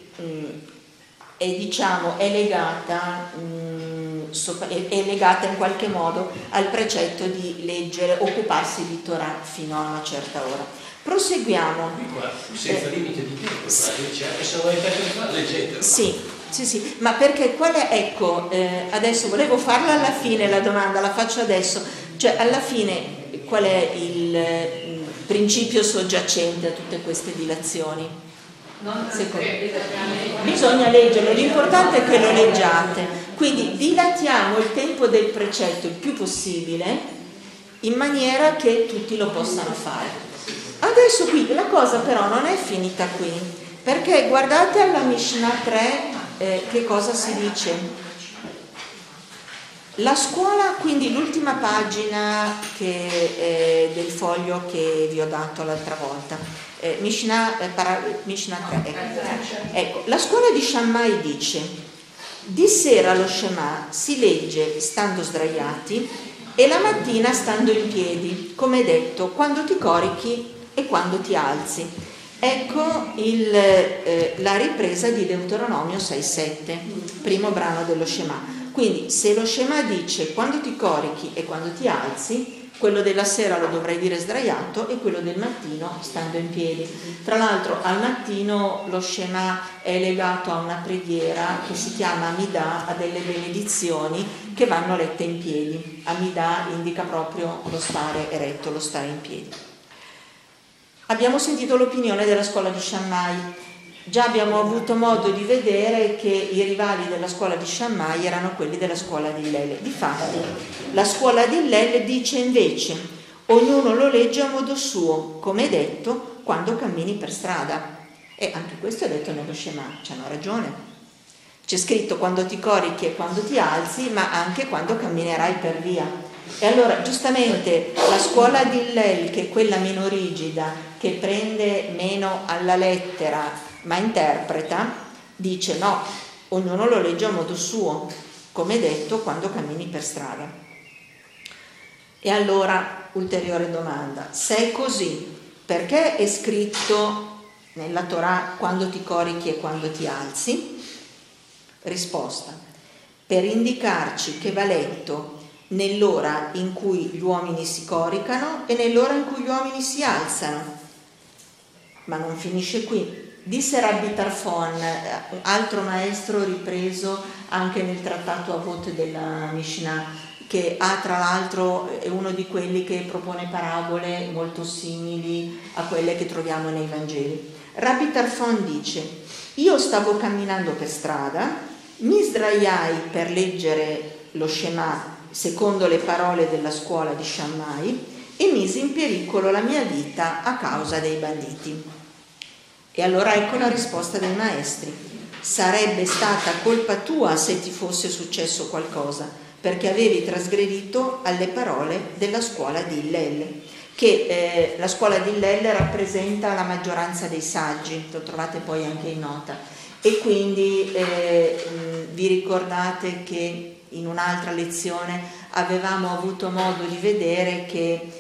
è legata in qualche modo al precetto di leggere, occuparsi di Torah fino a una certa ora. Proseguiamo. Senza limite di tempo, se volete leggete. Sì, ma perché qual è, ecco, adesso volevo farla alla fine la domanda, la faccio adesso, cioè alla fine qual è il principio soggiacente a tutte queste dilazioni? Bisogna leggerlo, l'importante è che lo leggiate, quindi dilatiamo il tempo del precetto il più possibile in maniera che tutti lo possano fare. Adesso qui la cosa però non è finita qui, perché guardate alla Mishnah 3 che cosa si dice. La scuola, quindi l'ultima pagina del foglio che vi ho dato l'altra volta, Mishnah 3, ecco, la scuola di Shammai dice: di sera lo Shema si legge stando sdraiati e la mattina stando in piedi, come detto, quando ti corichi e quando ti alzi. Ecco la ripresa di Deuteronomio 6,7, primo brano dello Shema. Quindi se lo Shema dice quando ti corichi e quando ti alzi, quello della sera lo dovrai dire sdraiato e quello del mattino stando in piedi. Tra l'altro al mattino lo Shema è legato a una preghiera che si chiama Amidah, a delle benedizioni che vanno lette in piedi. Amidah indica proprio lo stare eretto, lo stare in piedi. Abbiamo sentito l'opinione della scuola di Shammai. Già abbiamo avuto modo di vedere che i rivali della scuola di Shammai erano quelli della scuola di Hillel. Difatti, la scuola di Hillel dice invece: ognuno lo legge a modo suo, come è detto, quando cammini per strada. E anche questo è detto nello Shema, c'hanno ragione. C'è scritto quando ti corichi e quando ti alzi, ma anche quando camminerai per via. E allora, giustamente, la scuola di Hillel, che è quella meno rigida, che prende meno alla lettera, ma interpreta, dice no, ognuno lo legge a modo suo, come detto, quando cammini per strada. E allora, ulteriore domanda: se è così, perché è scritto nella Torah quando ti corichi e quando ti alzi? Risposta: per indicarci che va letto nell'ora in cui gli uomini si coricano e nell'ora in cui gli uomini si alzano. Ma non finisce qui. Disse Rabbi Tarfon, altro maestro ripreso anche nel trattato Avot della Mishnah, che tra l'altro è uno di quelli che propone parabole molto simili a quelle che troviamo nei Vangeli. Rabbi Tarfon dice: io stavo camminando per strada, mi sdraiai per leggere lo Shema secondo le parole della scuola di Shammai e misi in pericolo la mia vita a causa dei banditi. E allora ecco la risposta dei maestri: sarebbe stata colpa tua se ti fosse successo qualcosa, perché avevi trasgredito alle parole della scuola di Hillel, che la scuola di Hillel rappresenta la maggioranza dei saggi, lo trovate poi anche in nota, e quindi vi ricordate che in un'altra lezione avevamo avuto modo di vedere che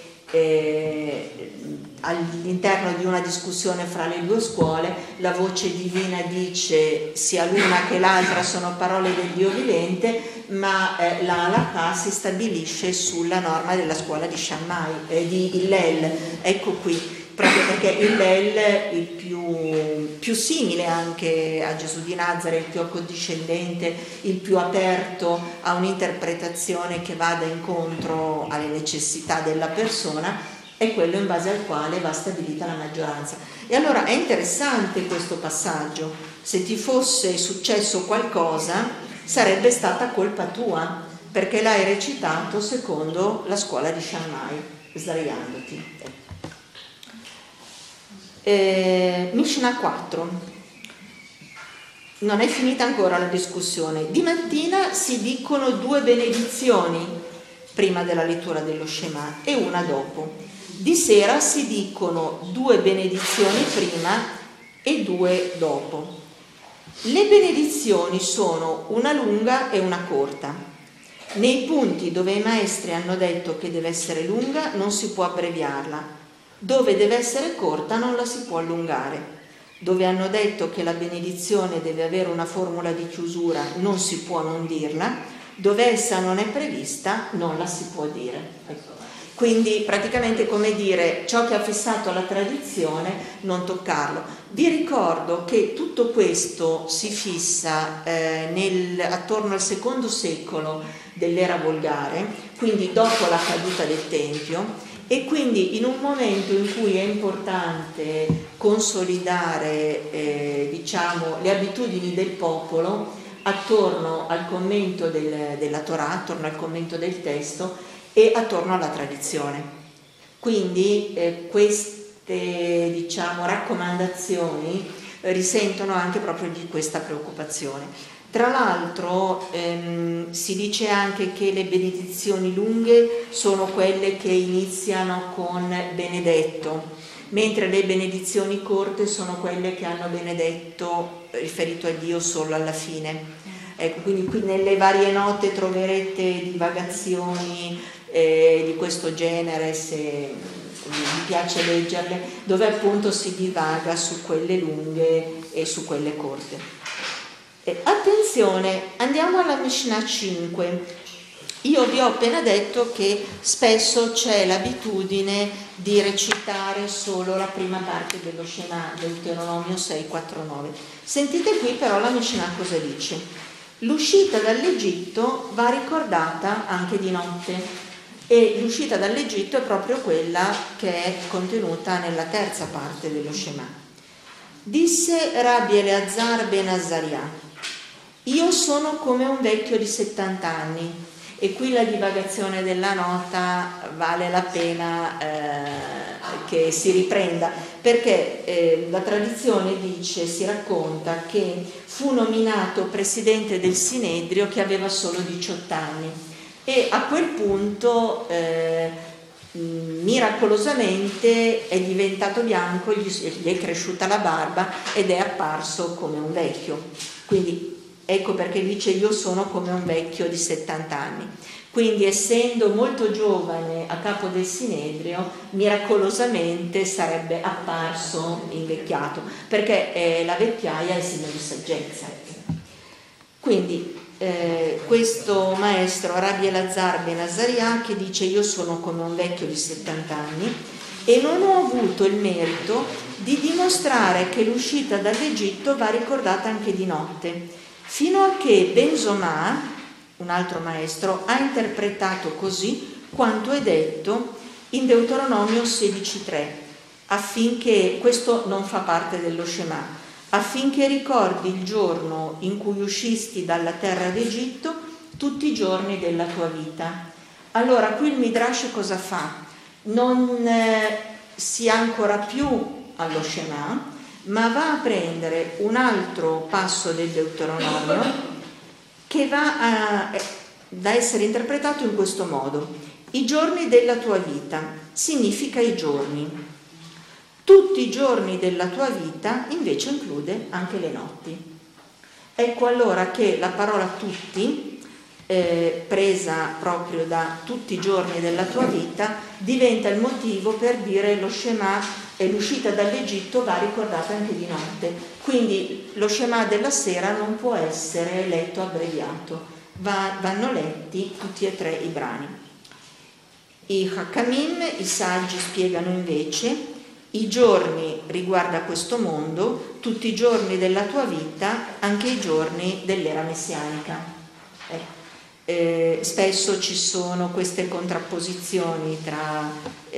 all'interno di una discussione fra le due scuole la voce divina dice sia l'una che l'altra sono parole del Dio vivente, ma la halakha si stabilisce sulla norma della scuola di Shammai, di Hillel. Ecco qui, proprio perché Hillel, il più simile anche a Gesù di Nazareth, il più accondiscendente, il più aperto a un'interpretazione che vada incontro alle necessità della persona, è quello in base al quale va stabilita la maggioranza. E allora è interessante questo passaggio: se ti fosse successo qualcosa sarebbe stata colpa tua, perché l'hai recitato secondo la scuola di Shammai, sdraiandoti. Mishnah 4. Non è finita ancora la discussione. Di mattina si dicono 2 benedizioni prima della lettura dello Shema e una dopo. Di sera si dicono 2 benedizioni prima e 2 dopo. Le benedizioni sono una lunga e una corta. Nei punti dove i maestri hanno detto che deve essere lunga non si può abbreviarla, dove deve essere corta non la si può allungare. Dove hanno detto che la benedizione deve avere una formula di chiusura non si può non dirla, dove essa non è prevista non la si può dire. Ecco. Quindi praticamente come dire, ciò che ha fissato la tradizione non toccarlo. Vi ricordo che tutto questo si fissa attorno al II secolo dell'era volgare, quindi dopo la caduta del Tempio, e quindi in un momento in cui è importante consolidare le abitudini del popolo attorno al commento della Torah, attorno al commento del testo e attorno alla tradizione. Quindi queste raccomandazioni risentono anche proprio di questa preoccupazione. Tra l'altro si dice anche che le benedizioni lunghe sono quelle che iniziano con benedetto, mentre le benedizioni corte sono quelle che hanno benedetto riferito a Dio solo alla fine. Ecco, quindi qui nelle varie note troverete divagazioni di questo genere, se vi piace leggerle, dove appunto si divaga su quelle lunghe e su quelle corte. Attenzione, andiamo alla Mishnah 5. Io vi ho appena detto che spesso c'è l'abitudine di recitare solo la prima parte dello Shema, Deuteronomio 6, 4, 9. Sentite qui però la Mishnah cosa dice. L'uscita dall'Egitto va ricordata anche di notte, e l'uscita dall'Egitto è proprio quella che è contenuta nella terza parte dello Shema. Disse Rabbi Eleazar ben Azaria: io sono come un vecchio di 70 anni, e qui la divagazione della nota vale la pena che si riprenda, perché la tradizione si racconta che fu nominato presidente del Sinedrio che aveva solo 18 anni, e a quel punto miracolosamente è diventato bianco, gli è cresciuta la barba ed è apparso come un vecchio. Quindi ecco perché dice io sono come un vecchio di 70 anni. Quindi essendo molto giovane a capo del Sinedrio, miracolosamente sarebbe apparso invecchiato, perché la vecchiaia è segno di saggezza. Quindi questo maestro Rabbi Elazar Ben Azaria, che dice: io sono come un vecchio di 70 anni e non ho avuto il merito di dimostrare che l'uscita dall'Egitto va ricordata anche di notte, fino a che Ben Zoma, un altro maestro, ha interpretato così quanto è detto in Deuteronomio 16:3, affinché, questo non fa parte dello Shema, affinché ricordi il giorno in cui uscisti dalla terra d'Egitto tutti i giorni della tua vita. Allora qui il Midrash cosa fa? Non si ancora più allo Shema, ma va a prendere un altro passo del Deuteronomio che va da essere interpretato in questo modo: i giorni della tua vita significa i giorni. Tutti i giorni della tua vita invece include anche le notti. Ecco allora che la parola tutti, presa proprio da tutti i giorni della tua vita, diventa il motivo per dire lo Shema e l'uscita dall'Egitto va ricordata anche di notte. Quindi lo Shema della sera non può essere letto abbreviato, vanno letti tutti e tre i brani. I Hakamim, i saggi, spiegano invece: i giorni riguarda questo mondo, tutti i giorni della tua vita, anche i giorni dell'era messianica. Spesso ci sono queste contrapposizioni tra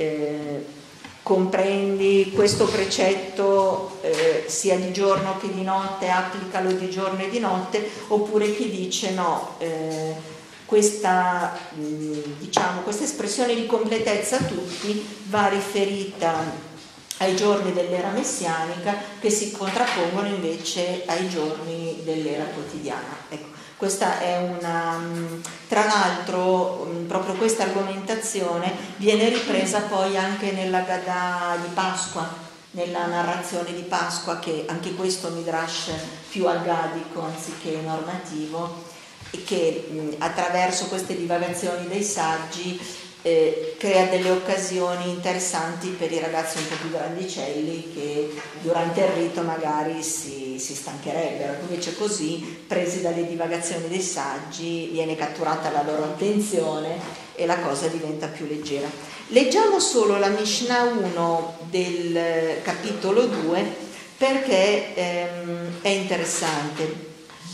comprendi questo precetto sia di giorno che di notte, applicalo di giorno e di notte, oppure chi dice no, questa espressione di completezza a tutti va riferita ai giorni dell'era messianica, che si contrappongono invece ai giorni dell'era quotidiana. Ecco, questa è tra l'altro proprio questa argomentazione viene ripresa poi anche nella Gadà di Pasqua, nella narrazione di Pasqua, che anche questo midrash più algadico anziché normativo, e che attraverso queste divagazioni dei saggi crea delle occasioni interessanti per i ragazzi un po' più grandicelli, che durante il rito magari si stancherebbero. Invece così, presi dalle divagazioni dei saggi, viene catturata la loro attenzione e la cosa diventa più leggera. Leggiamo solo la Mishnah 1 del capitolo 2 perché è interessante.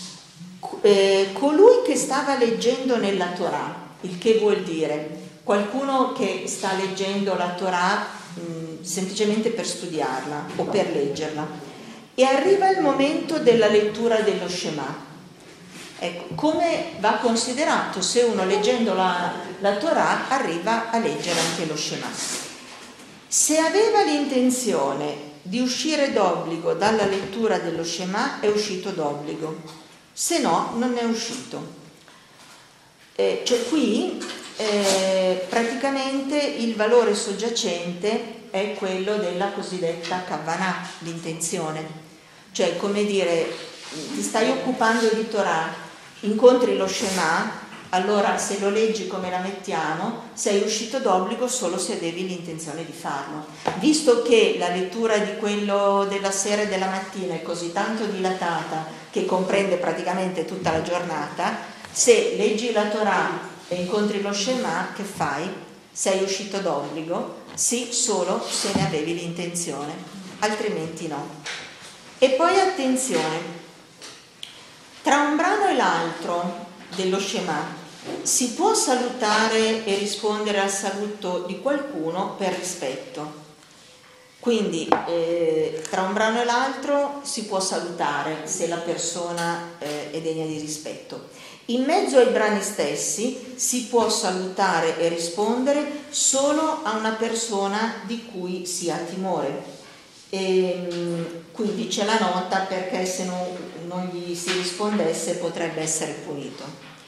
Colui che stava leggendo nella Torah, il che vuol dire qualcuno che sta leggendo la Torah semplicemente per studiarla o per leggerla, e arriva il momento della lettura dello Shema. Ecco, come va considerato se uno leggendo la Torah arriva a leggere anche lo Shema? Se aveva l'intenzione di uscire d'obbligo dalla lettura dello Shema, è uscito d'obbligo, se no non è uscito. Cioè qui praticamente il valore soggiacente è quello della cosiddetta kavanah, l'intenzione. Cioè, come dire, ti stai occupando di Torah, incontri lo Shema, allora se lo leggi come la mettiamo, sei uscito d'obbligo solo se avevi l'intenzione di farlo. Visto che la lettura di quello della sera e della mattina è così tanto dilatata che comprende praticamente tutta la giornata, se leggi la Torah e incontri lo Shema, che fai? Sei uscito d'obbligo? Sì, solo se ne avevi l'intenzione, altrimenti no. E poi attenzione, tra un brano e l'altro dello Shema si può salutare e rispondere al saluto di qualcuno per rispetto. Quindi tra un brano e l'altro si può salutare se la persona è degna di rispetto. In mezzo ai brani stessi si può salutare e rispondere solo a una persona di cui si ha timore. Quindi c'è la nota, perché se non gli si rispondesse potrebbe essere punito.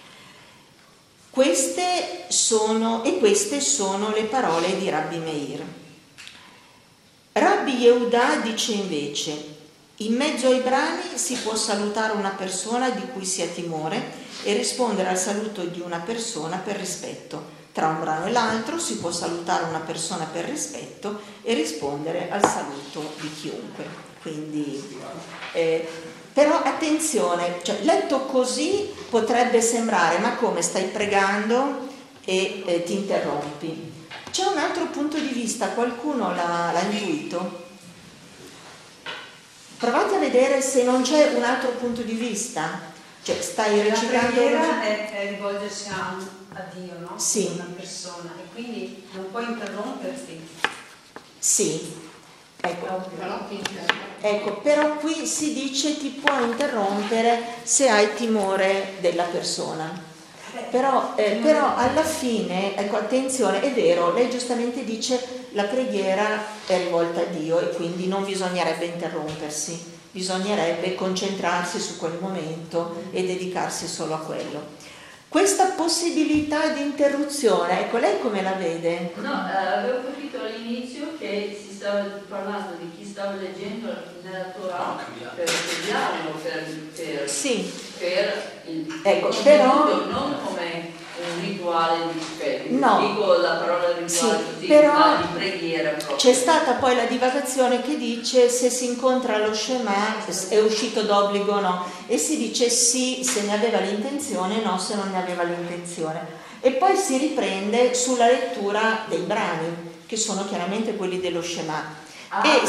Queste sono le parole di Rabbi Meir. Rabbi Yehuda dice invece: in mezzo ai brani si può salutare una persona di cui si ha timore e rispondere al saluto di una persona per rispetto, Tra un brano e l'altro si può salutare una persona per rispetto e rispondere al saluto di chiunque. Quindi, però attenzione, cioè, letto così potrebbe sembrare, ma come, stai pregando e ti interrompi? C'è un altro punto di vista, qualcuno l'ha intuito? Provate a vedere se non c'è un altro punto di vista. Cioè, stai recitando... La preghiera è rivolgersi a Dio, no? Sì. Una persona, e quindi non puoi interromperti. Sì. Ecco. Però Però qui si dice ti può interrompere se hai timore della persona. Però alla fine, ecco, attenzione, è vero, lei giustamente dice la preghiera è rivolta a Dio e quindi non bisognerebbe interrompersi, bisognerebbe concentrarsi su quel momento e dedicarsi solo a quello. Questa possibilità di interruzione, ecco, lei come la vede? No, avevo capito all'inizio che si stava parlando di chi stava leggendo nella Torah per studiarlo, Sì. per il Ecco, contenuto, però... non come un rituale di fede. No. Dico la parola rituale Sì, così, però ma di preghiera proprio. c'è stata poi la divagazione che dice se si incontra lo Shema è uscito d'obbligo o no, e si dice sì se ne aveva l'intenzione, no se non ne aveva l'intenzione, e poi si riprende sulla lettura dei brani che sono chiaramente quelli dello Shema. E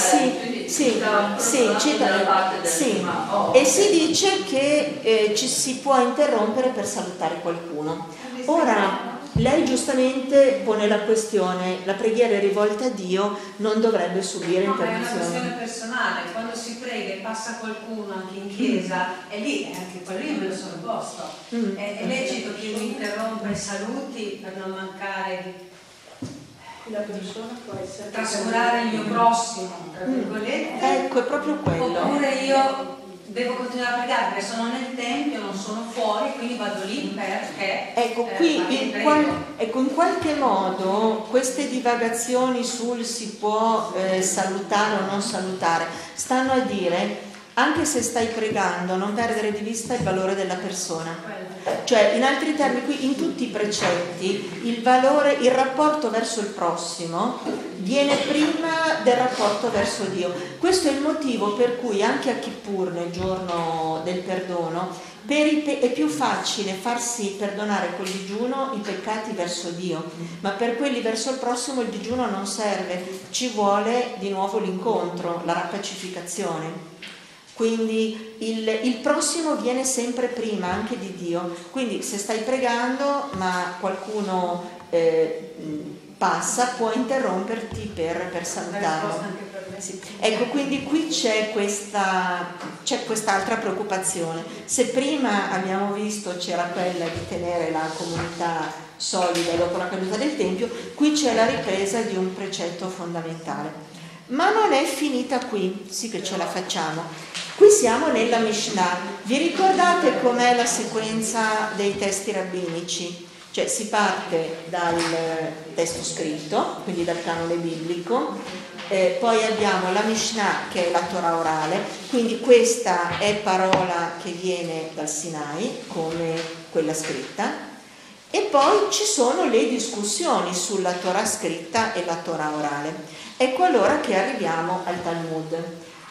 si dice che ci si può interrompere per salutare qualcuno. Ora, lei giustamente pone la questione, la preghiera è rivolta a Dio, non dovrebbe subire No, ma è una interruzioni. questione personale, quando si prega e passa qualcuno anche in chiesa, e lì anche quello io me lo sono posto. È lecito che io mi interrompa i saluti per non mancare di la persona può essere trascurare il mio prossimo, tra virgolette. Ecco, è proprio quello. Oppure io devo continuare a pregare perché sono nel tempio, non sono fuori, quindi vado lì perché Ecco, qui in qualche modo queste divagazioni sul si può salutare o non salutare stanno a dire, anche se stai pregando, non perdere di vista il valore della persona. Cioè, in altri termini, qui in tutti i precetti il valore, il rapporto verso il prossimo viene prima del rapporto verso Dio. Questo è il motivo per cui anche a Kippur, nel giorno del perdono, è più facile farsi perdonare col digiuno i peccati verso Dio, ma per quelli verso il prossimo il digiuno non serve, ci vuole di nuovo l'incontro, la rapacificazione. Quindi il prossimo viene sempre prima anche di Dio. Quindi se stai pregando ma qualcuno passa, può interromperti per salutarlo. Sì. Ecco, quindi qui c'è quest'altra preoccupazione. Se prima abbiamo visto c'era quella di tenere la comunità solida dopo la caduta del Tempio, qui c'è la ripresa di un precetto fondamentale. Ma non è finita qui, sì che ce la facciamo. Qui siamo nella Mishnah. Vi ricordate com'è la sequenza dei testi rabbinici? Cioè si parte dal testo scritto, quindi dal canone biblico, poi abbiamo la Mishnah che è la Torah orale, quindi questa è parola che viene dal Sinai come quella scritta, e poi ci sono le discussioni sulla Torah scritta e la Torah orale. Ecco allora che arriviamo al Talmud.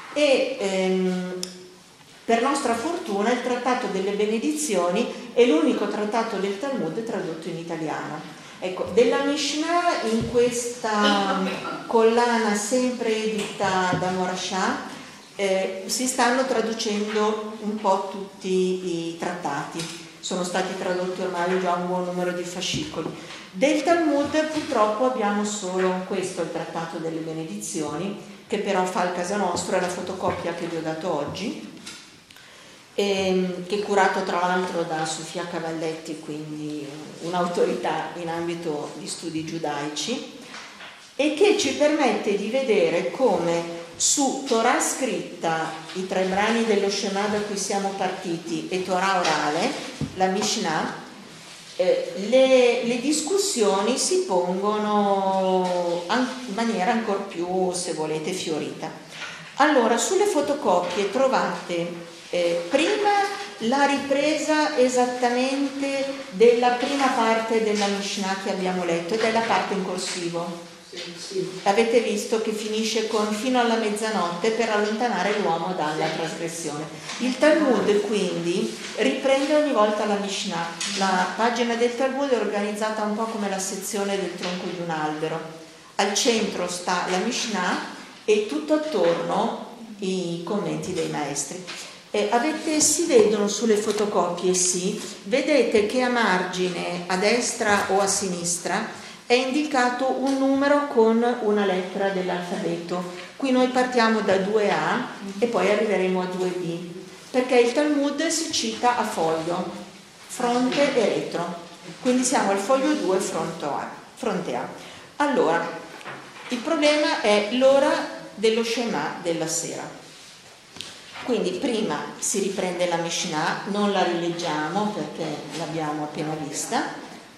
E per nostra fortuna il Trattato delle Benedizioni è l'unico trattato del Talmud tradotto in italiano. Ecco, della Mishnah in questa collana sempre edita da Morashah si stanno traducendo un po' tutti i trattati. Sono stati tradotti ormai già un buon numero di fascicoli. Del Talmud purtroppo abbiamo solo questo, il Trattato delle Benedizioni, che però fa il caso nostro, è la fotocopia che vi ho dato oggi, che è curato tra l'altro da Sofia Cavalletti, quindi un'autorità in ambito di studi giudaici, e che ci permette di vedere come su Torah scritta, i 3 brani dello Shema da cui siamo partiti, e Torah orale, la Mishnah, le discussioni si pongono in maniera ancora più, se volete, fiorita. Allora, sulle fotocopie trovate prima la ripresa esattamente della prima parte della Mishnah che abbiamo letto, ed è la parte in corsivo. Avete visto che finisce con fino alla mezzanotte per allontanare l'uomo dalla trasgressione. Il Talmud quindi riprende ogni volta la Mishnah. La pagina del Talmud è organizzata un po' come la sezione del tronco di un albero. Al centro sta la Mishnah e tutto attorno i commenti dei maestri. Si vedono sulle fotocopie, sì, vedete che a margine, a destra o a sinistra, è indicato un numero con una lettera dell'alfabeto. Qui noi partiamo da 2A e poi arriveremo a 2B, perché il Talmud si cita a foglio, fronte e retro. Quindi siamo al foglio 2, fronte A. Allora, il problema è l'ora dello Shema della sera. Quindi prima si riprende la Mishnah, non la rileggiamo perché l'abbiamo appena vista,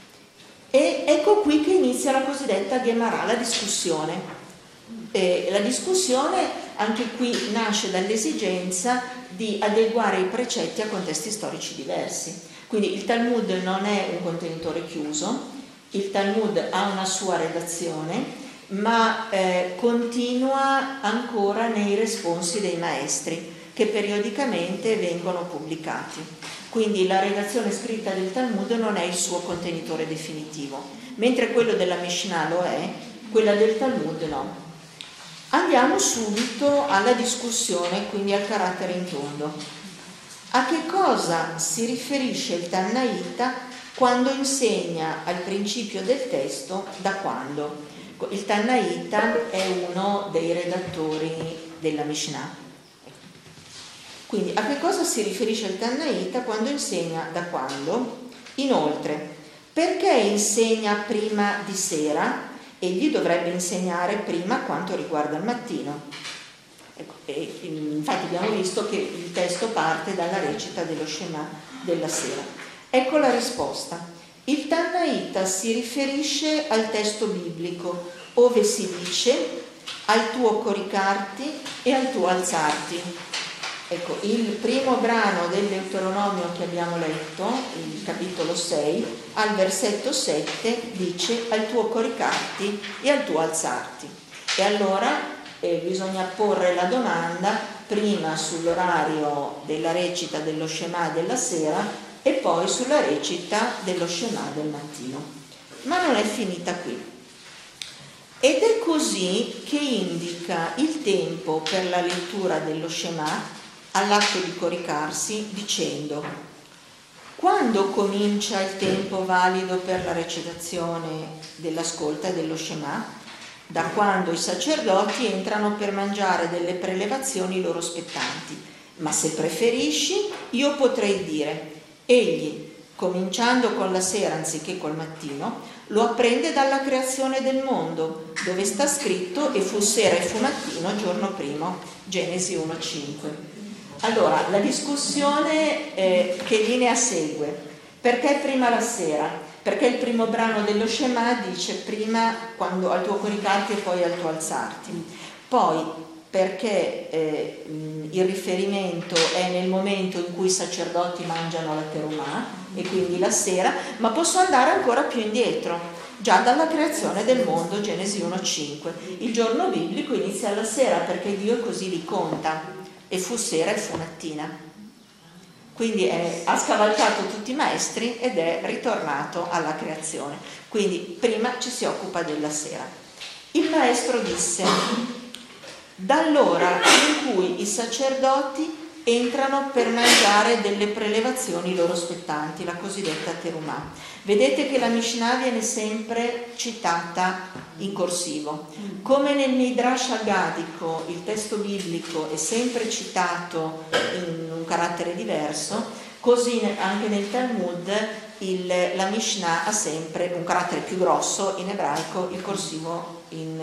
e ecco qui che inizia la cosiddetta Gemara, la discussione. La discussione anche qui nasce dall'esigenza di adeguare i precetti a contesti storici diversi. Quindi il Talmud non è un contenitore chiuso, il Talmud ha una sua redazione, ma continua ancora nei responsi dei maestri, che periodicamente vengono pubblicati. Quindi la redazione scritta del Talmud non è il suo contenitore definitivo, mentre quello della Mishnah lo è, quella del Talmud no. Andiamo subito alla discussione, quindi al carattere in tondo. A che cosa si riferisce il Tannaita quando insegna al principio del testo da quando? Il Tannaita è uno dei redattori della Mishnah. Quindi a che cosa si riferisce il Tannaita quando insegna da quando? Inoltre, perché insegna prima di sera? Egli dovrebbe insegnare prima quanto riguarda il mattino. Ecco, infatti abbiamo visto che il testo parte dalla recita dello Shema della sera. Ecco la risposta. Il Tannaita si riferisce al testo biblico, ove si dice al tuo coricarti e al tuo alzarti. Ecco, il primo brano del Deuteronomio che abbiamo letto, il capitolo 6, al versetto 7 dice al tuo coricarti e al tuo alzarti. E allora bisogna porre la domanda prima sull'orario della recita dello Shema della sera e poi sulla recita dello Shema del mattino. Ma non è finita qui. Ed è così che indica il tempo per la lettura dello Shema all'atto di coricarsi dicendo: quando comincia il tempo valido per la recitazione dell'ascolta e dello Shema? Da quando i sacerdoti entrano per mangiare delle prelevazioni loro spettanti. Ma se preferisci, io potrei dire: egli, cominciando con la sera anziché col mattino, lo apprende dalla creazione del mondo, dove sta scritto: e fu sera e fu mattino giorno primo. Genesi 1,5. Allora, la discussione che linea segue? Perché prima la sera? Perché il primo brano dello Shema dice prima quando al tuo coricarti e poi al tuo alzarti. Poi perché il riferimento è nel momento in cui i sacerdoti mangiano la terumah e quindi la sera, ma posso andare ancora più indietro, già dalla creazione del mondo, Genesi 1,5. Il giorno biblico inizia alla sera perché Dio così li conta. E fu sera e fu mattina. Quindi ha scavalcato tutti i maestri ed è ritornato alla creazione. Quindi prima ci si occupa della sera. Il maestro disse: dall'ora in cui i sacerdoti entrano per mangiare delle prelevazioni loro spettanti, la cosiddetta terumah. Vedete che la Mishnah viene sempre citata in corsivo. Come nel Midrash Agadico il testo biblico è sempre citato in un carattere diverso, così anche nel Talmud la Mishnah ha sempre un carattere più grosso in ebraico, il corsivo in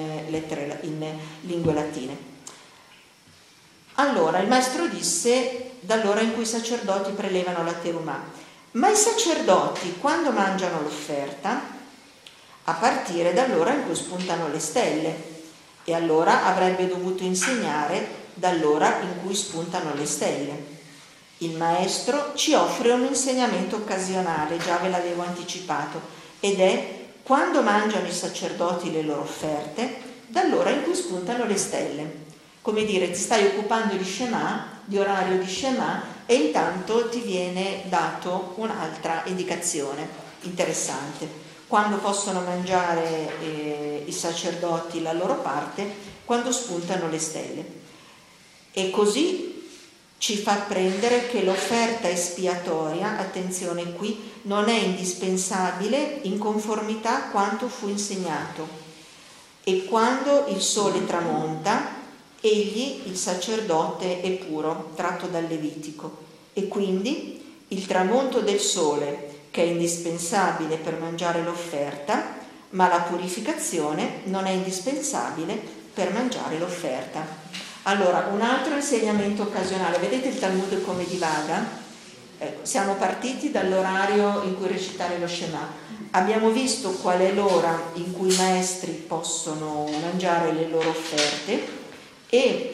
lingue latine. Allora il maestro disse: dall'ora in cui i sacerdoti prelevano la terumah. Ma i sacerdoti quando mangiano l'offerta? A partire dall'ora in cui spuntano le stelle. E allora avrebbe dovuto insegnare dall'ora in cui spuntano le stelle. Il maestro ci offre un insegnamento occasionale, già ve l'avevo anticipato, ed è: quando mangiano i sacerdoti le loro offerte, dall'ora in cui spuntano le stelle. Come dire, ti stai occupando di Shema, di orario di Shema, e intanto ti viene dato un'altra indicazione interessante. Quando possono mangiare i sacerdoti la loro parte? Quando spuntano le stelle. E così ci fa apprendere che l'offerta espiatoria, attenzione qui, non è indispensabile in conformità a quanto fu insegnato. E quando il sole tramonta, egli, il sacerdote, è puro, tratto dal Levitico. E quindi il tramonto del sole, che è indispensabile per mangiare l'offerta, ma la purificazione non è indispensabile per mangiare l'offerta. Allora, un altro insegnamento occasionale, vedete il Talmud come divaga? Ecco, siamo partiti dall'orario in cui recitare lo Shema, abbiamo visto qual è l'ora in cui i maestri possono mangiare le loro offerte e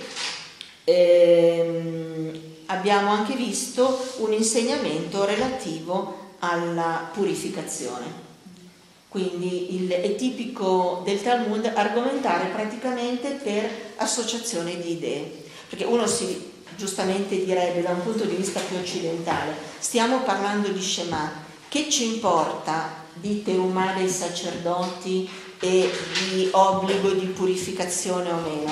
abbiamo anche visto un insegnamento relativo alla purificazione. Quindi è tipico del Talmud argomentare praticamente per associazione di idee, perché uno si giustamente direbbe da un punto di vista più occidentale: stiamo parlando di Shema, che ci importa di terumà dei sacerdoti e di obbligo di purificazione o meno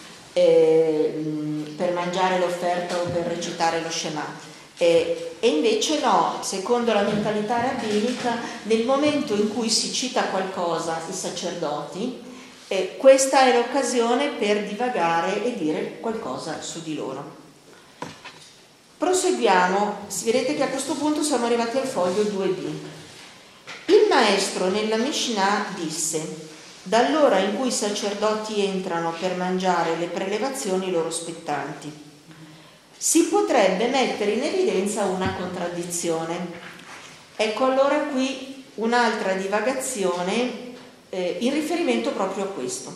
per mangiare l'offerta o per recitare lo Shema? E invece no, secondo la mentalità rabbinica, nel momento in cui si cita qualcosa i sacerdoti, questa è l'occasione per divagare e dire qualcosa su di loro. Proseguiamo, vedete che a questo punto siamo arrivati al foglio 2b. Il maestro nella Mishnah disse: dall'ora in cui i sacerdoti entrano per mangiare le prelevazioni loro spettanti. Si potrebbe mettere in evidenza una contraddizione. Ecco allora qui un'altra divagazione in riferimento proprio a questo.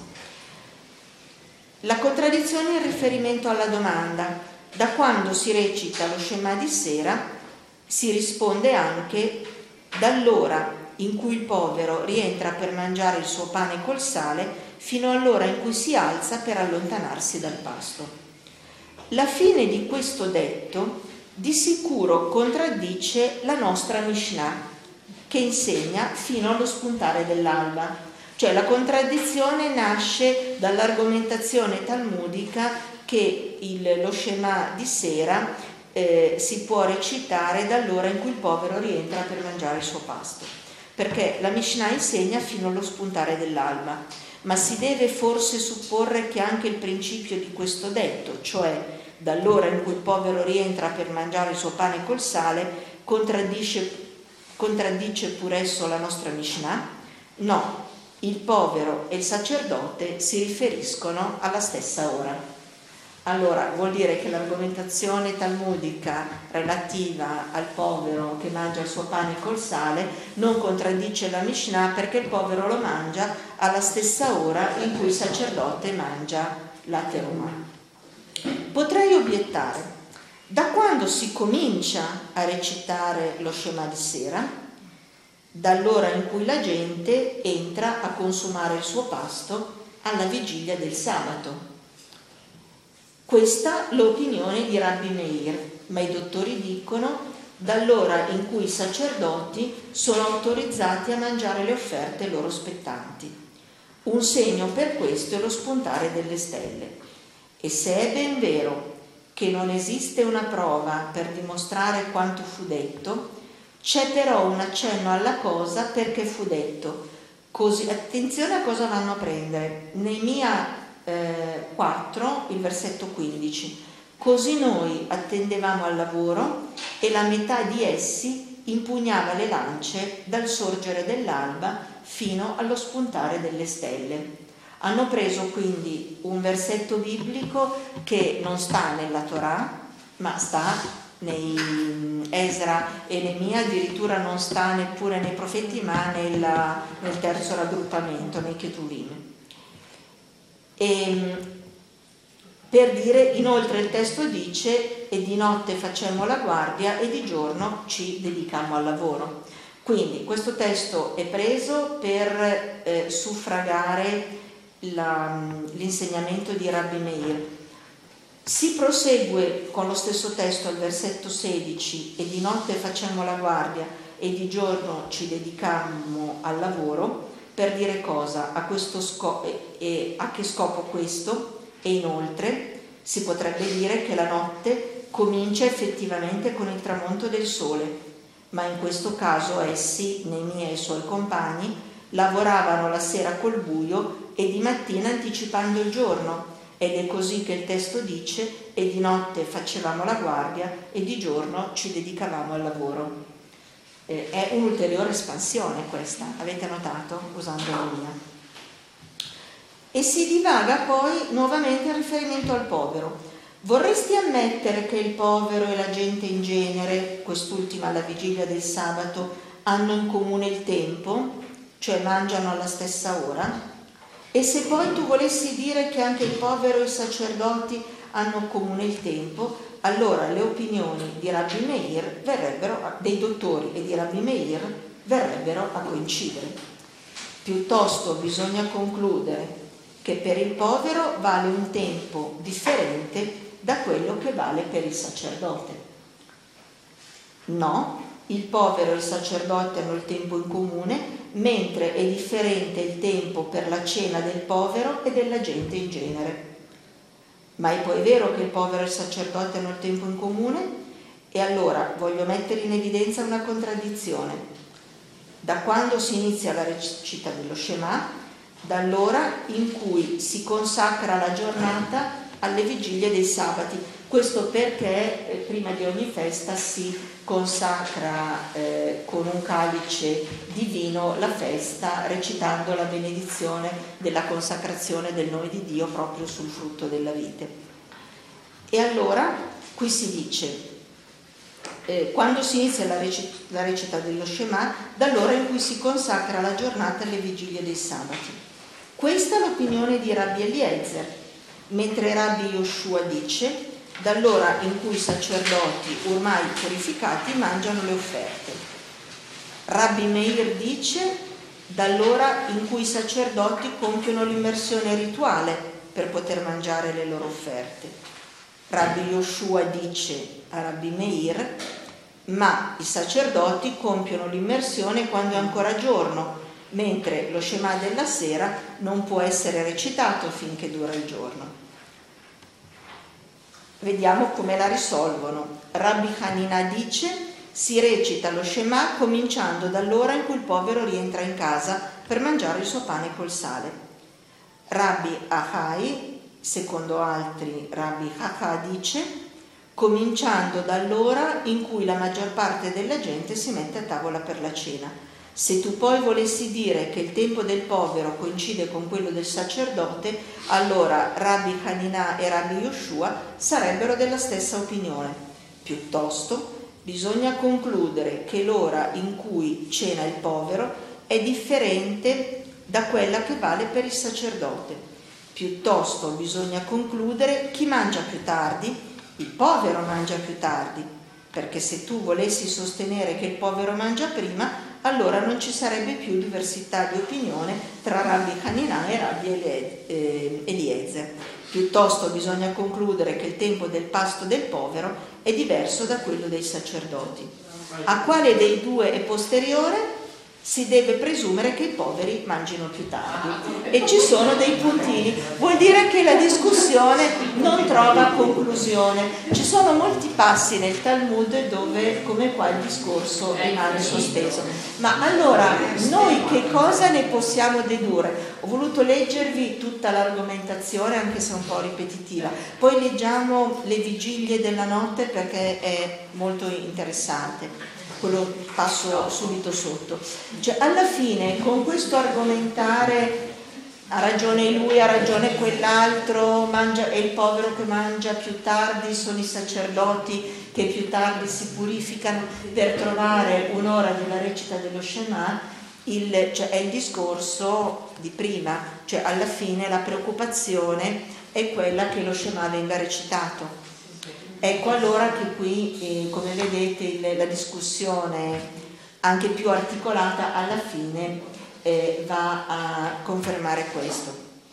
La contraddizione in riferimento alla domanda: da quando si recita lo Shema di sera? Si risponde anche: dall'ora in cui il povero rientra per mangiare il suo pane col sale fino all'ora in cui si alza per allontanarsi dal pasto. La fine di questo detto di sicuro contraddice la nostra Mishnah, che insegna fino allo spuntare dell'alba. Cioè la contraddizione nasce dall'argomentazione talmudica che lo Shema di sera si può recitare dall'ora in cui il povero rientra per mangiare il suo pasto, perché la Mishnah insegna fino allo spuntare dell'alba. Ma si deve forse supporre che anche il principio di questo detto, cioè dall'ora in cui il povero rientra per mangiare il suo pane col sale, contraddice pur esso la nostra Mishnah? No, il povero e il sacerdote si riferiscono alla stessa ora. Allora vuol dire che l'argomentazione talmudica relativa al povero che mangia il suo pane col sale non contraddice la Mishnah, perché il povero lo mangia alla stessa ora in cui il sacerdote mangia la terumah. Potrei obiettare: da quando si comincia a recitare lo Shema di sera? Dall'ora in cui la gente entra a consumare il suo pasto alla vigilia del sabato. Questa è l'opinione di Rabbi Meir, ma i dottori dicono dall'ora in cui i sacerdoti sono autorizzati a mangiare le offerte loro spettanti. Un segno per questo è lo spuntare delle stelle. E se è ben vero che non esiste una prova per dimostrare quanto fu detto, c'è però un accenno alla cosa perché fu detto. Così, attenzione a cosa vanno a prendere. Neemia 4, il versetto 15. Così noi attendevamo al lavoro e la metà di essi impugnava le lance dal sorgere dell'alba fino allo spuntare delle stelle. Hanno preso quindi un versetto biblico che non sta nella Torah, ma sta nei Esra e Neemia, addirittura non sta neppure nei profeti, ma nel terzo raggruppamento, nei Ketuvim. E per dire, inoltre il testo dice e di notte facemmo la guardia e di giorno ci dedicammo al lavoro. Quindi questo testo è preso per suffragare l'insegnamento di Rabbi Meir. Si prosegue con lo stesso testo al versetto 16: e di notte facemmo la guardia e di giorno ci dedicammo al lavoro, per dire cosa? A questo e a che scopo questo? E inoltre si potrebbe dire che la notte comincia effettivamente con il tramonto del sole, ma in questo caso essi, Neemia e i suoi compagni, lavoravano la sera col buio e di mattina anticipando il giorno, ed è così che il testo dice: e di notte facevamo la guardia e di giorno ci dedicavamo al lavoro. È un'ulteriore espansione questa, avete notato, usando la mia. E si divaga poi nuovamente in riferimento al povero. Vorresti ammettere che il povero e la gente in genere, quest'ultima alla vigilia del sabato, hanno in comune il tempo, cioè mangiano alla stessa ora? E se poi tu volessi dire che anche il povero e i sacerdoti hanno in comune il tempo, allora le opinioni di Rabbi Meir dei dottori e di Rabbi Meir verrebbero a coincidere. Piuttosto bisogna concludere che per il povero vale un tempo differente da quello che vale per il sacerdote. No, il povero e il sacerdote hanno il tempo in comune, mentre è differente il tempo per la cena del povero e della gente in genere. Ma è poi vero che il povero e il sacerdote hanno il tempo in comune? E allora voglio mettere in evidenza una contraddizione. Da quando si inizia la recita dello Shema, dall'ora in cui si consacra la giornata alle vigilie dei sabati. Questo perché prima di ogni festa si consacra con un calice di vino la festa, recitando la benedizione della consacrazione del nome di Dio proprio sul frutto della vite. E allora qui si dice quando si inizia la recita dello Shema, dall'ora in cui si consacra la giornata alle vigilie dei sabati. Questa è l'opinione di Rabbi Eliezer, mentre Rabbi Yoshua dice: dall'ora in cui i sacerdoti ormai purificati mangiano le offerte. Rabbi Meir dice: dall'ora in cui i sacerdoti compiono l'immersione rituale per poter mangiare le loro offerte. Rabbi Yoshua dice a Rabbi Meir: ma i sacerdoti compiono l'immersione quando è ancora giorno, mentre lo Shema della sera non può essere recitato finché dura il giorno. Vediamo come la risolvono. Rabbi Hanina dice: si recita lo Shema cominciando dall'ora in cui il povero rientra in casa per mangiare il suo pane col sale. Rabbi Ahai, secondo altri Rabbi Hacha, dice: cominciando dall'ora in cui la maggior parte della gente si mette a tavola per la cena. Se tu poi volessi dire che il tempo del povero coincide con quello del sacerdote, allora Rabbi Hanina e Rabbi Yoshua sarebbero della stessa opinione. Piuttosto bisogna concludere che l'ora in cui cena il povero è differente da quella che vale per il sacerdote. Piuttosto bisogna concludere chi mangia più tardi. Il povero mangia più tardi, perché se tu volessi sostenere che il povero mangia prima, allora non ci sarebbe più diversità di opinione tra Rabbi Hanina e Rabbi Eliezer. Piuttosto bisogna concludere che il tempo del pasto del povero è diverso da quello dei sacerdoti. A quale dei due è posteriore? Si deve presumere che i poveri mangino più tardi. E ci sono dei puntini. Vuol dire che la discussione non trova conclusione. Ci sono molti passi nel Talmud dove, come qua, il discorso rimane sospeso. Ma allora, noi che cosa ne possiamo dedurre? Ho voluto leggervi tutta l'argomentazione, anche se un po' ripetitiva. Poi leggiamo le vigilie della notte perché è molto interessante. Quello passo subito sotto. Cioè, alla fine, con questo argomentare ha ragione lui, ha ragione quell'altro, è il povero che mangia più tardi, sono i sacerdoti che più tardi si purificano, per trovare un'ora della recita dello Shema, cioè è il discorso di prima, cioè alla fine la preoccupazione è quella che lo Shema venga recitato. Ecco allora che qui, come vedete, la discussione anche più articolata alla fine va a confermare questo.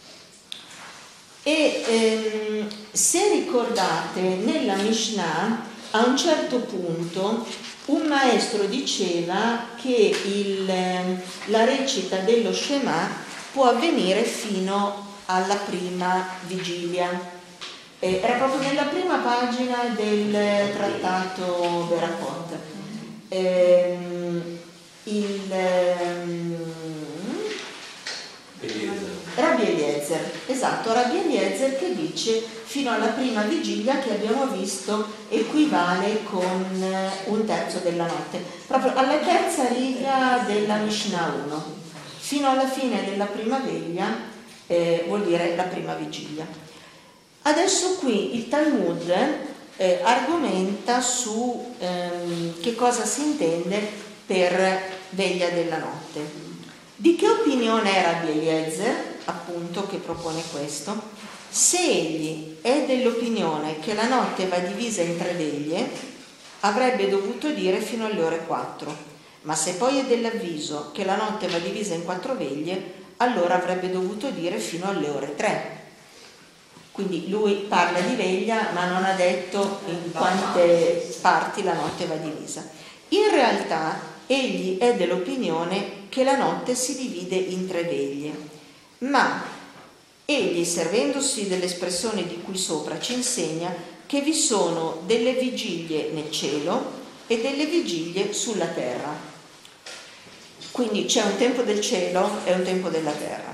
E se ricordate, nella Mishnah a un certo punto un maestro diceva che la recita dello Shema può avvenire fino alla prima vigilia. Era proprio nella prima pagina del trattato Berachot. Rabbi Eliezer, esatto, Rabbi Eliezer, che dice fino alla prima vigilia, che abbiamo visto equivale con un terzo della notte, proprio alla terza riga della Mishnah 1, fino alla fine della prima veglia vuol dire la prima vigilia. Adesso qui il Talmud argomenta su che cosa si intende per veglia della notte. Di che opinione è Rabbi Eliezer, appunto, che propone questo? Se egli è dell'opinione che la notte va divisa in 3 veglie, avrebbe dovuto dire fino alle ore 4, ma se poi è dell'avviso che la notte va divisa in 4 veglie, allora avrebbe dovuto dire fino alle ore 3. Quindi lui parla di veglia, ma non ha detto in quante parti la notte va divisa. In realtà egli è dell'opinione che la notte si divide in 3 veglie, ma egli, servendosi dell'espressione di qui sopra, ci insegna che vi sono delle vigilie nel cielo e delle vigilie sulla terra. Quindi c'è un tempo del cielo e un tempo della terra.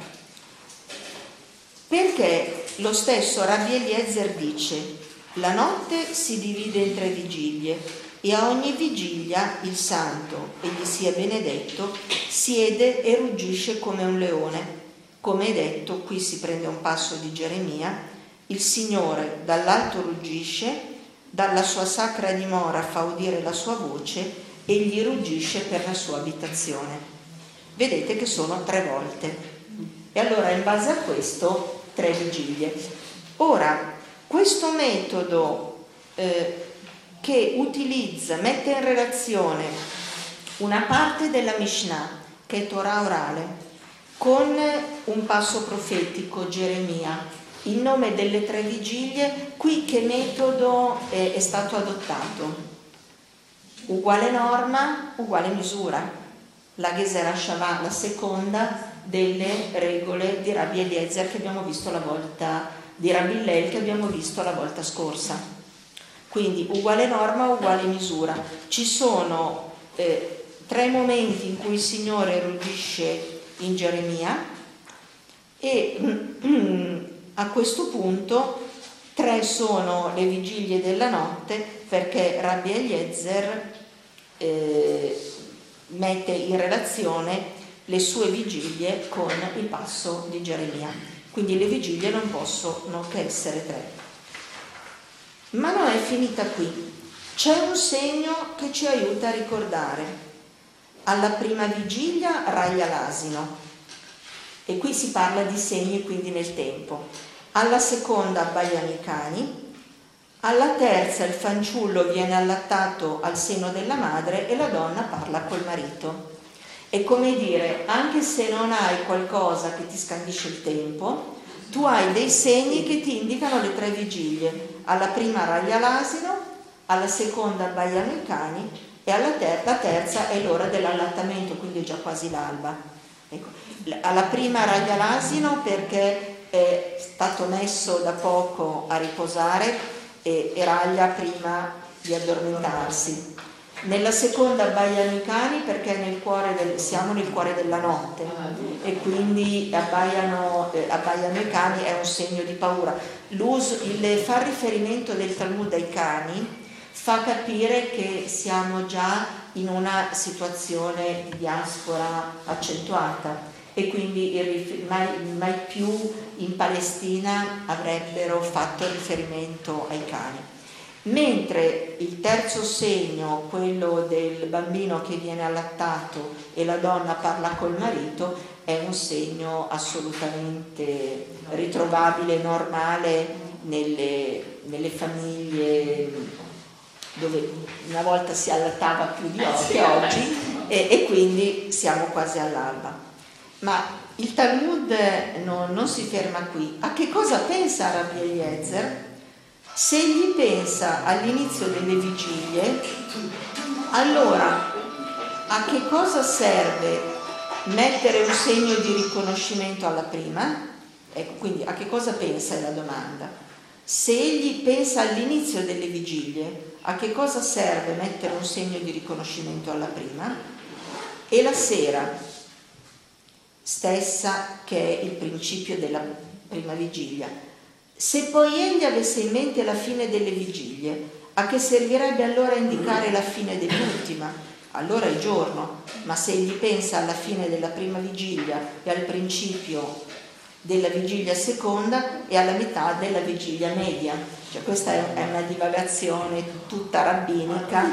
Perché lo stesso Rabbi Eliezer dice: la notte si divide in 3 vigilie e a ogni vigilia il santo, egli sia benedetto, siede e ruggisce come un leone. Come è detto, qui si prende un passo di Geremia: il Signore dall'alto ruggisce, dalla sua sacra dimora fa udire la sua voce, egli ruggisce per la sua abitazione. Vedete che sono 3 volte. E allora in base a questo 3 vigilie. Ora, questo metodo che mette in relazione una parte della Mishnah, che è Torah orale, con un passo profetico, Geremia, in nome delle 3 vigilie, qui che metodo è stato adottato? Uguale norma, uguale misura. La Gesera Shavah, la seconda delle regole di Rabbi Eliezer che abbiamo visto di Rabbi Hillel che abbiamo visto la volta scorsa. Quindi uguale norma, uguale misura. Ci sono 3 momenti in cui il Signore ruggisce in Geremia e a questo punto 3 sono le vigilie della notte, perché Rabbi Eliezer mette in relazione le sue vigilie con il passo di Geremia. Quindi le vigilie non possono che essere 3. Ma non è finita qui. C'è un segno che ci aiuta a ricordare. Alla prima vigilia raglia l'asino, e qui si parla di segni quindi nel tempo. Alla seconda abbaiano i cani, alla terza il fanciullo viene allattato al seno della madre e la donna parla col marito. È come dire, anche se non hai qualcosa che ti scandisce il tempo, tu hai dei segni che ti indicano le 3 vigilie. Alla prima raglia l'asino, alla seconda abbaiano i cani e la terza è l'ora dell'allattamento, quindi è già quasi l'alba. Ecco. Alla prima raglia l'asino perché è stato messo da poco a riposare e raglia prima di addormentarsi. Nella seconda abbaiano i cani perché siamo nel cuore della notte e quindi abbaiano i cani è un segno di paura. Il far riferimento del Talmud ai cani fa capire che siamo già in una situazione di diaspora accentuata e quindi mai più in Palestina avrebbero fatto riferimento ai cani. Mentre il terzo segno, quello del bambino che viene allattato e la donna parla col marito, è un segno assolutamente ritrovabile, normale nelle famiglie dove una volta si allattava più di oggi, e quindi siamo quasi all'alba. Ma il Talmud non si ferma qui. A che cosa pensa Rabbi Eliezer? Se egli pensa all'inizio delle vigilie, allora a che cosa serve mettere un segno di riconoscimento alla prima? Ecco, quindi a che cosa pensa è la domanda. Se egli pensa all'inizio delle vigilie, a che cosa serve mettere un segno di riconoscimento alla prima? E la sera stessa, che è il principio della prima vigilia. Se poi egli avesse in mente la fine delle vigilie, a che servirebbe allora indicare la fine dell'ultima? Allora è giorno, ma se egli pensa alla fine della prima vigilia e al principio della vigilia seconda e alla metà della vigilia media. Cioè, questa è una divagazione tutta rabbinica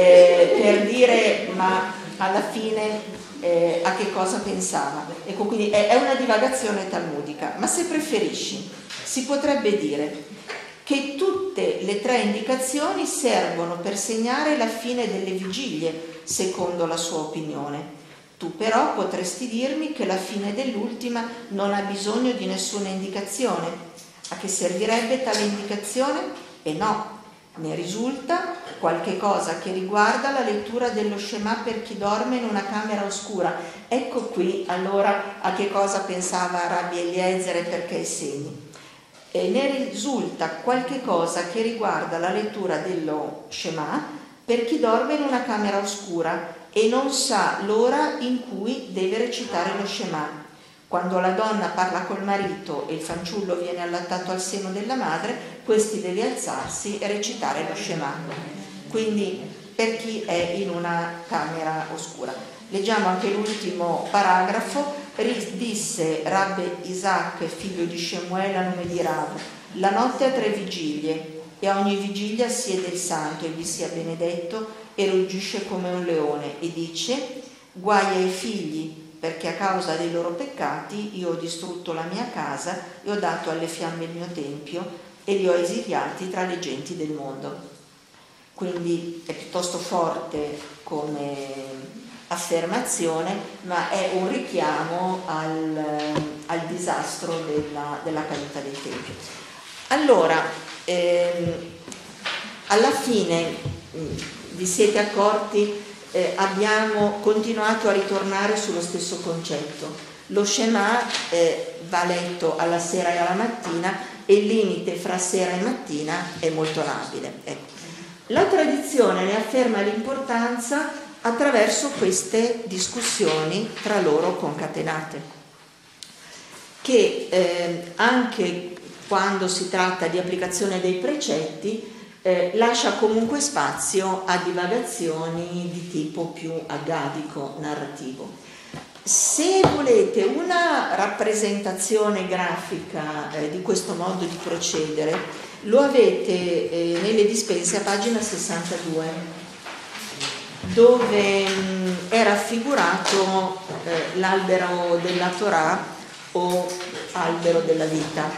per dire ma alla fine a che cosa pensava. Ecco, quindi è una divagazione talmudica, ma se preferisci si potrebbe dire che tutte le tre indicazioni servono per segnare la fine delle vigilie, secondo la sua opinione. Tu però potresti dirmi che la fine dell'ultima non ha bisogno di nessuna indicazione. A che servirebbe tale indicazione? E no, ne risulta qualche cosa che riguarda la lettura dello Shema per chi dorme in una camera oscura. Ecco qui allora a che cosa pensava Rabbi Eliezer e perché i segni. E ne risulta qualche cosa che riguarda la lettura dello Shema per chi dorme in una camera oscura e non sa l'ora in cui deve recitare lo Shema. Quando la donna parla col marito e il fanciullo viene allattato al seno della madre, questi deve alzarsi e recitare lo Shema. Quindi per chi è in una camera oscura. Leggiamo anche l'ultimo paragrafo. Disse Rabbi Isaac, figlio di Shemuel, a nome di Rav: la notte ha 3 vigilie e a ogni vigilia siede il santo e vi sia benedetto e ruggisce come un leone e dice: guai ai figli, perché a causa dei loro peccati io ho distrutto la mia casa e ho dato alle fiamme il mio tempio e li ho esiliati tra le genti del mondo. Quindi è piuttosto forte come affermazione, ma è un richiamo al disastro della caduta del Tempio. Allora, alla fine vi siete accorti, abbiamo continuato a ritornare sullo stesso concetto. Lo Shema va letto alla sera e alla mattina e il limite fra sera e mattina è molto labile. Ecco. La tradizione ne afferma l'importanza attraverso queste discussioni tra loro concatenate, che anche quando si tratta di applicazione dei precetti lascia comunque spazio a divagazioni di tipo più agadico, narrativo. Se volete una rappresentazione grafica di questo modo di procedere, lo avete nelle dispense a pagina 62, dove è raffigurato l'albero della Torah o albero della vita.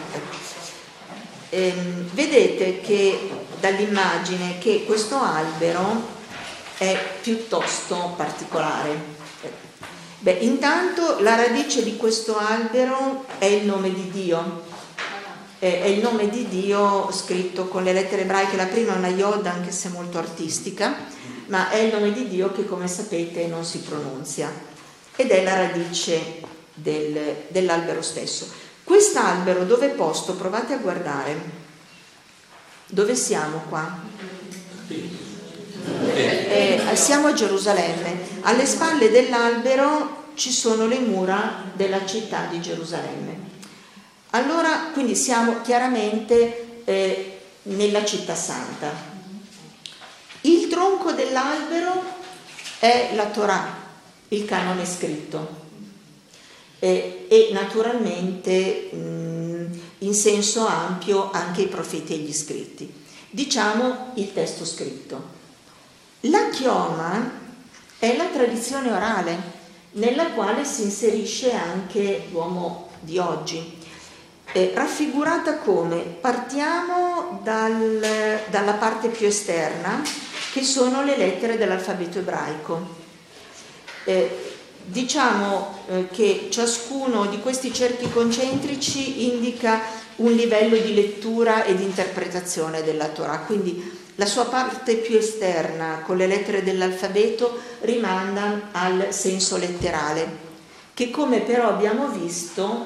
Vedete che dall'immagine che questo albero è piuttosto particolare. Intanto la radice di questo albero è il nome di Dio. È il nome di Dio scritto con le lettere ebraiche. La prima è una Yod, anche se molto artistica, ma è il nome di Dio che, come sapete, non si pronunzia, ed è la radice dell'albero stesso. Quest'albero dove è posto? Provate a guardare. Dove siamo qua? Siamo a Gerusalemme. Alle spalle dell'albero ci sono le mura della città di Gerusalemme. Allora, quindi siamo chiaramente nella città santa. Il tronco dell'albero è la Torah, il canone scritto, e naturalmente in senso ampio anche i profeti e gli scritti. Diciamo il testo scritto. La chioma è la tradizione orale nella quale si inserisce anche l'uomo di oggi. raffigurata come? Partiamo dalla parte più esterna, che sono le lettere dell'alfabeto ebraico. Diciamo che ciascuno di questi cerchi concentrici indica un livello di lettura e di interpretazione della Torah, quindi la sua parte più esterna con le lettere dell'alfabeto rimanda al senso letterale, che come però abbiamo visto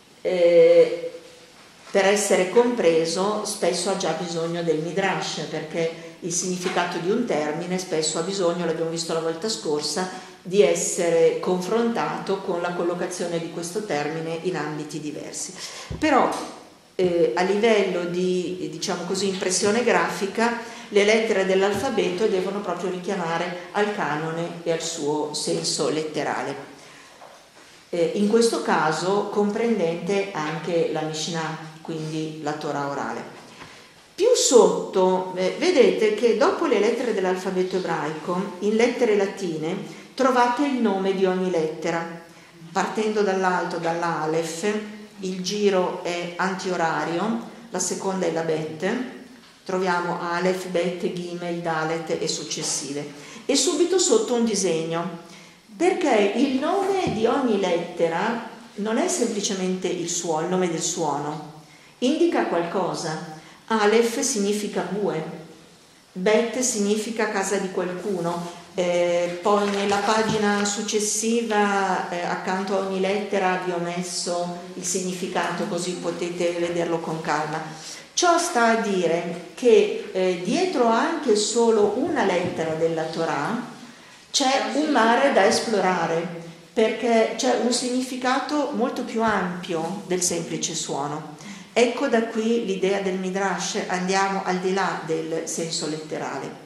per essere compreso spesso ha già bisogno del midrash, perché il significato di un termine spesso ha bisogno, l'abbiamo visto la volta scorsa, di essere confrontato con la collocazione di questo termine in ambiti diversi. Però a livello di, diciamo così, impressione grafica, le lettere dell'alfabeto devono proprio richiamare al canone e al suo senso letterale. In questo caso comprendente anche la Mishnah, quindi la Torah orale. Più sotto vedete che dopo le lettere dell'alfabeto ebraico, in lettere latine, trovate il nome di ogni lettera. Partendo dall'alto, dalla Aleph, il giro è antiorario, la seconda è la Bet, troviamo Aleph, Bet, Gimel, Dalet e successive. E subito sotto un disegno, perché il nome di ogni lettera non è semplicemente il nome del suono, indica qualcosa. Aleph significa bue, Bet significa casa di qualcuno, poi nella pagina successiva accanto a ogni lettera vi ho messo il significato, così potete vederlo con calma. Ciò sta a dire che dietro anche solo una lettera della Torah c'è un mare da esplorare, perché c'è un significato molto più ampio del semplice suono. Ecco da qui l'idea del midrash, andiamo al di là del senso letterale.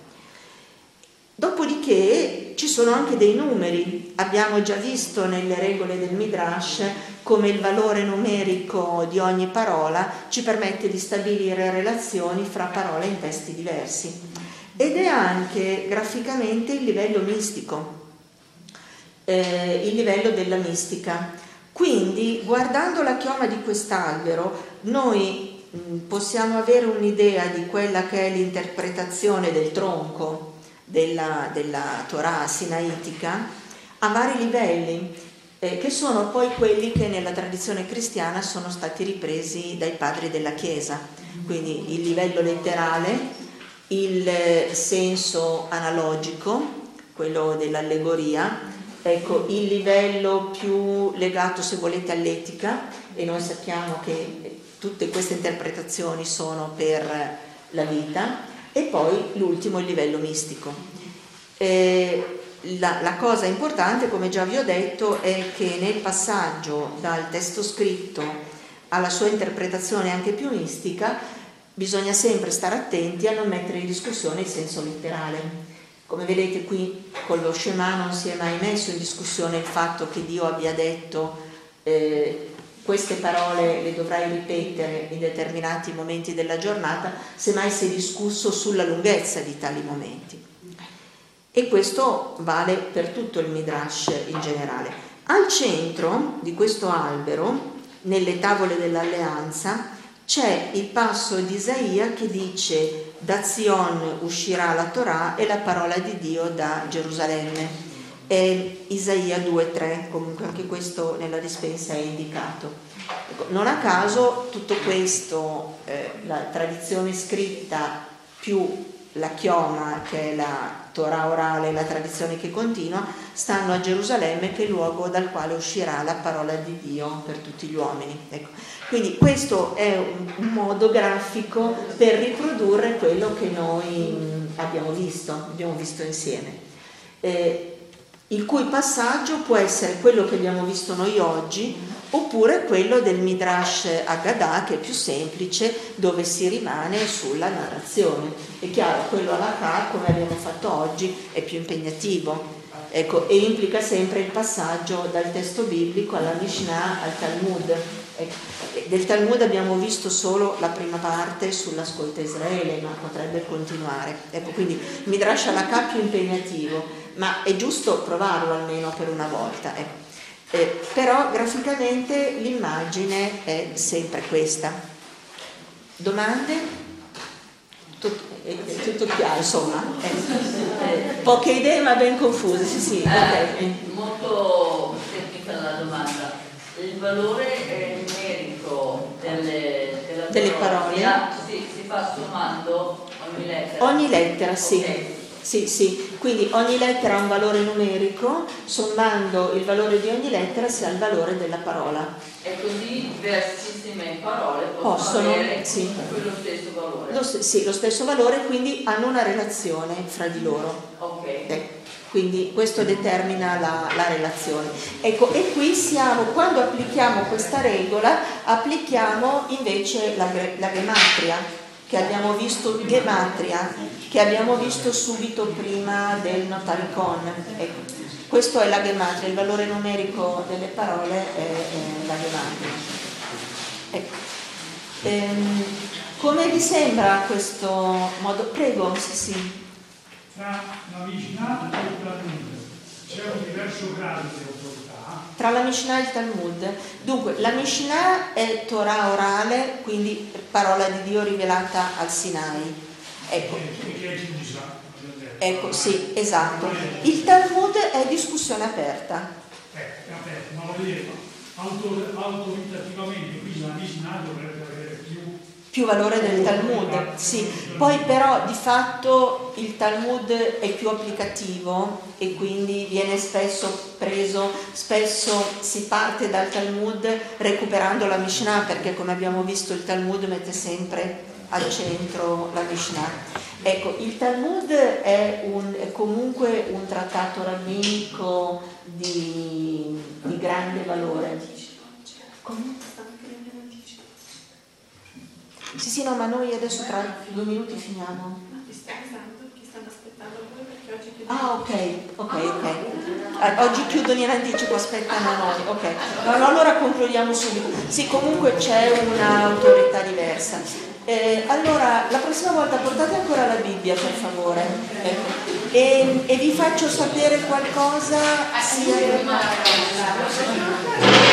Dopodiché ci sono anche dei numeri, abbiamo già visto nelle regole del midrash come il valore numerico di ogni parola ci permette di stabilire relazioni fra parole in testi diversi, ed è anche graficamente il livello mistico, il livello della mistica. Quindi guardando la chioma di quest'albero noi possiamo avere un'idea di quella che è l'interpretazione del tronco della Torah sinaitica a vari livelli, che sono poi quelli che nella tradizione cristiana sono stati ripresi dai padri della Chiesa, quindi il livello letterale, il senso analogico, quello dell'allegoria, ecco, il livello più legato, se volete, all'etica, e noi sappiamo che tutte queste interpretazioni sono per la vita, e poi l'ultimo, il livello mistico. La cosa importante, come già vi ho detto, è che nel passaggio dal testo scritto alla sua interpretazione anche più mistica bisogna sempre stare attenti a non mettere in discussione il senso letterale. Come vedete qui con lo Shema non si è mai messo in discussione il fatto che Dio abbia detto queste parole le dovrai ripetere in determinati momenti della giornata, semmai si è discusso sulla lunghezza di tali momenti. E questo vale per tutto il Midrash in generale. Al centro di questo albero, nelle tavole dell'alleanza, c'è il passo di Isaia che dice: da Zion uscirà la Torah e la parola di Dio da Gerusalemme. È Isaia 2,3, comunque anche questo nella dispensa è indicato. Ecco, non a caso tutto questo, la tradizione scritta più la chioma, che è la Torah orale, la tradizione che continua, stanno a Gerusalemme, che è il luogo dal quale uscirà la parola di Dio per tutti gli uomini. Ecco. Quindi questo è un modo grafico per riprodurre quello che noi abbiamo visto insieme. Il cui passaggio può essere quello che abbiamo visto noi oggi, oppure quello del Midrash Haggadah, che è più semplice, dove si rimane sulla narrazione. È chiaro, quello Halakha, come abbiamo fatto oggi, è più impegnativo, ecco, e implica sempre il passaggio dal testo biblico alla Mishnah, al Talmud. Ecco. Del Talmud abbiamo visto solo la prima parte sull'ascolta Israele, ma potrebbe continuare. Ecco, quindi Midrash Halakha più impegnativo, ma è giusto provarlo almeno per una volta. Ecco. però graficamente l'immagine è sempre questa. Domande? Tutto chiaro, insomma, poche idee ma ben confuse. Sì, okay. Molto tecnica la domanda. Il valore numerico delle parole si fa sommando ogni lettera? Ogni lettera, sì. Okay. Sì, quindi ogni lettera ha un valore numerico, sommando il valore di ogni lettera si ha il valore della parola. E così diversissime parole possono avere quello stesso valore? Lo stesso valore, quindi hanno una relazione fra di loro. Ok. Quindi questo determina la relazione. Ecco, e qui quando applichiamo questa regola, applichiamo invece la gematria, che abbiamo visto, che abbiamo visto subito prima del notaricon. Ecco, questo è la gematria, il valore numerico delle parole è la gematria. Ecco. Come vi sembra questo modo? Prego, sì. Tra la Mishnah e il Talmud c'è un diverso grado di autorità. Tra la Mishnah e il Talmud. Dunque, la Mishnah è Torah orale, quindi parola di Dio rivelata al Sinai. Ecco, sì, esatto. Il Talmud è discussione aperta. È aperto, ma voglio dire, autoritativamente, quindi la Mishnah dovrebbe avere più valore del Talmud, sì. Poi però di fatto il Talmud è più applicativo e quindi viene spesso si parte dal Talmud recuperando la Mishnah, perché come abbiamo visto il Talmud mette sempre al centro la Mishnah. Ecco, il Talmud è comunque un trattato rabbinico di grande valore. Come? Sì, no, ma noi adesso tra 2 minuti finiamo. Ti sto aspettando voi perché oggi chiudiamo. Ok. Oggi chiudono in anticipo, aspettano noi. Ok. No, allora concludiamo subito. Sì, comunque c'è un'autorità diversa. Allora, la prossima volta portate ancora la Bibbia, per favore. E vi faccio sapere qualcosa.